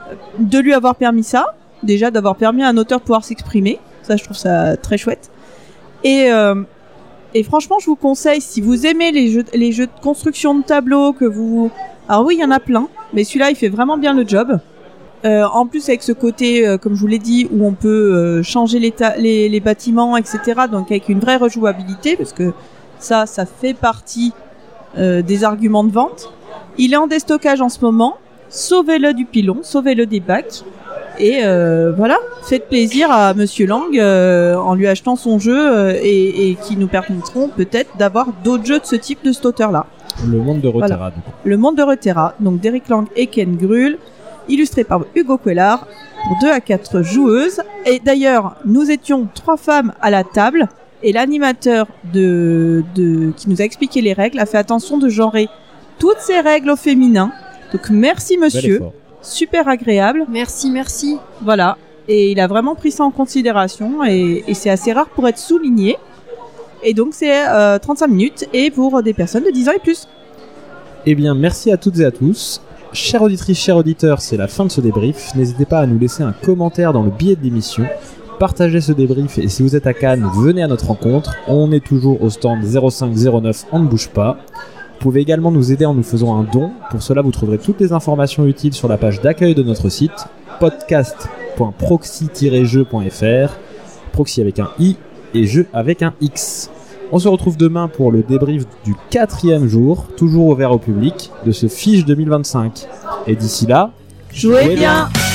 de lui avoir permis ça, déjà d'avoir permis à un auteur de pouvoir s'exprimer. Ça, je trouve ça très chouette. Et, euh, et franchement, je vous conseille, si vous aimez les jeux, les jeux de construction de tableaux, que vous... Alors oui, il y en a plein, mais celui-là, il fait vraiment bien le job. Euh, en plus, avec ce côté, euh, comme je vous l'ai dit, où on peut euh, changer les, ta- les, les bâtiments, et cetera. Donc avec une vraie rejouabilité, parce que ça, ça fait partie euh, des arguments de vente. Il est en déstockage en ce moment. Sauvez-le du pilon, sauvez-le des bacs. Et euh, voilà, faites plaisir à Monsieur Lang euh, en lui achetant son jeu euh, et, et qui nous permettront peut-être d'avoir d'autres jeux de ce type de cet auteur-là. Le monde de Reterra, Voilà. du coup. Le monde de Reterra, donc d'Eric Lang et Ken Gruhl, illustré par Hugo Cuellar, pour deux à quatre joueuses. Et d'ailleurs, nous étions trois femmes à la table et l'animateur de, de, qui nous a expliqué les règles a fait attention de genrer toutes ces règles au féminin. Donc merci monsieur. Super agréable. Merci, merci. Voilà. Et il a vraiment pris ça en considération et, et c'est assez rare pour être souligné. Et donc c'est euh, trente-cinq minutes et pour des personnes de dix ans et plus. Eh bien, merci à toutes et à tous. Chères auditrices, chers auditeurs, c'est la fin de ce débrief. N'hésitez pas à nous laisser un commentaire dans le billet de l'émission partagez ce débrief et si vous êtes à Cannes, venez à notre rencontre. On est toujours au stand zéro cinq zéro neuf, on ne bouge pas. Vous pouvez également nous aider en nous faisant un don. Pour cela, vous trouverez toutes les informations utiles sur la page d'accueil de notre site podcast point proxy tiret jeu point f r. Proxy avec un i et jeu avec un x. On se retrouve demain pour le débrief du quatrième jour, toujours ouvert au public, de ce Fiche deux mille vingt-cinq. Et d'ici là, Jouez bien.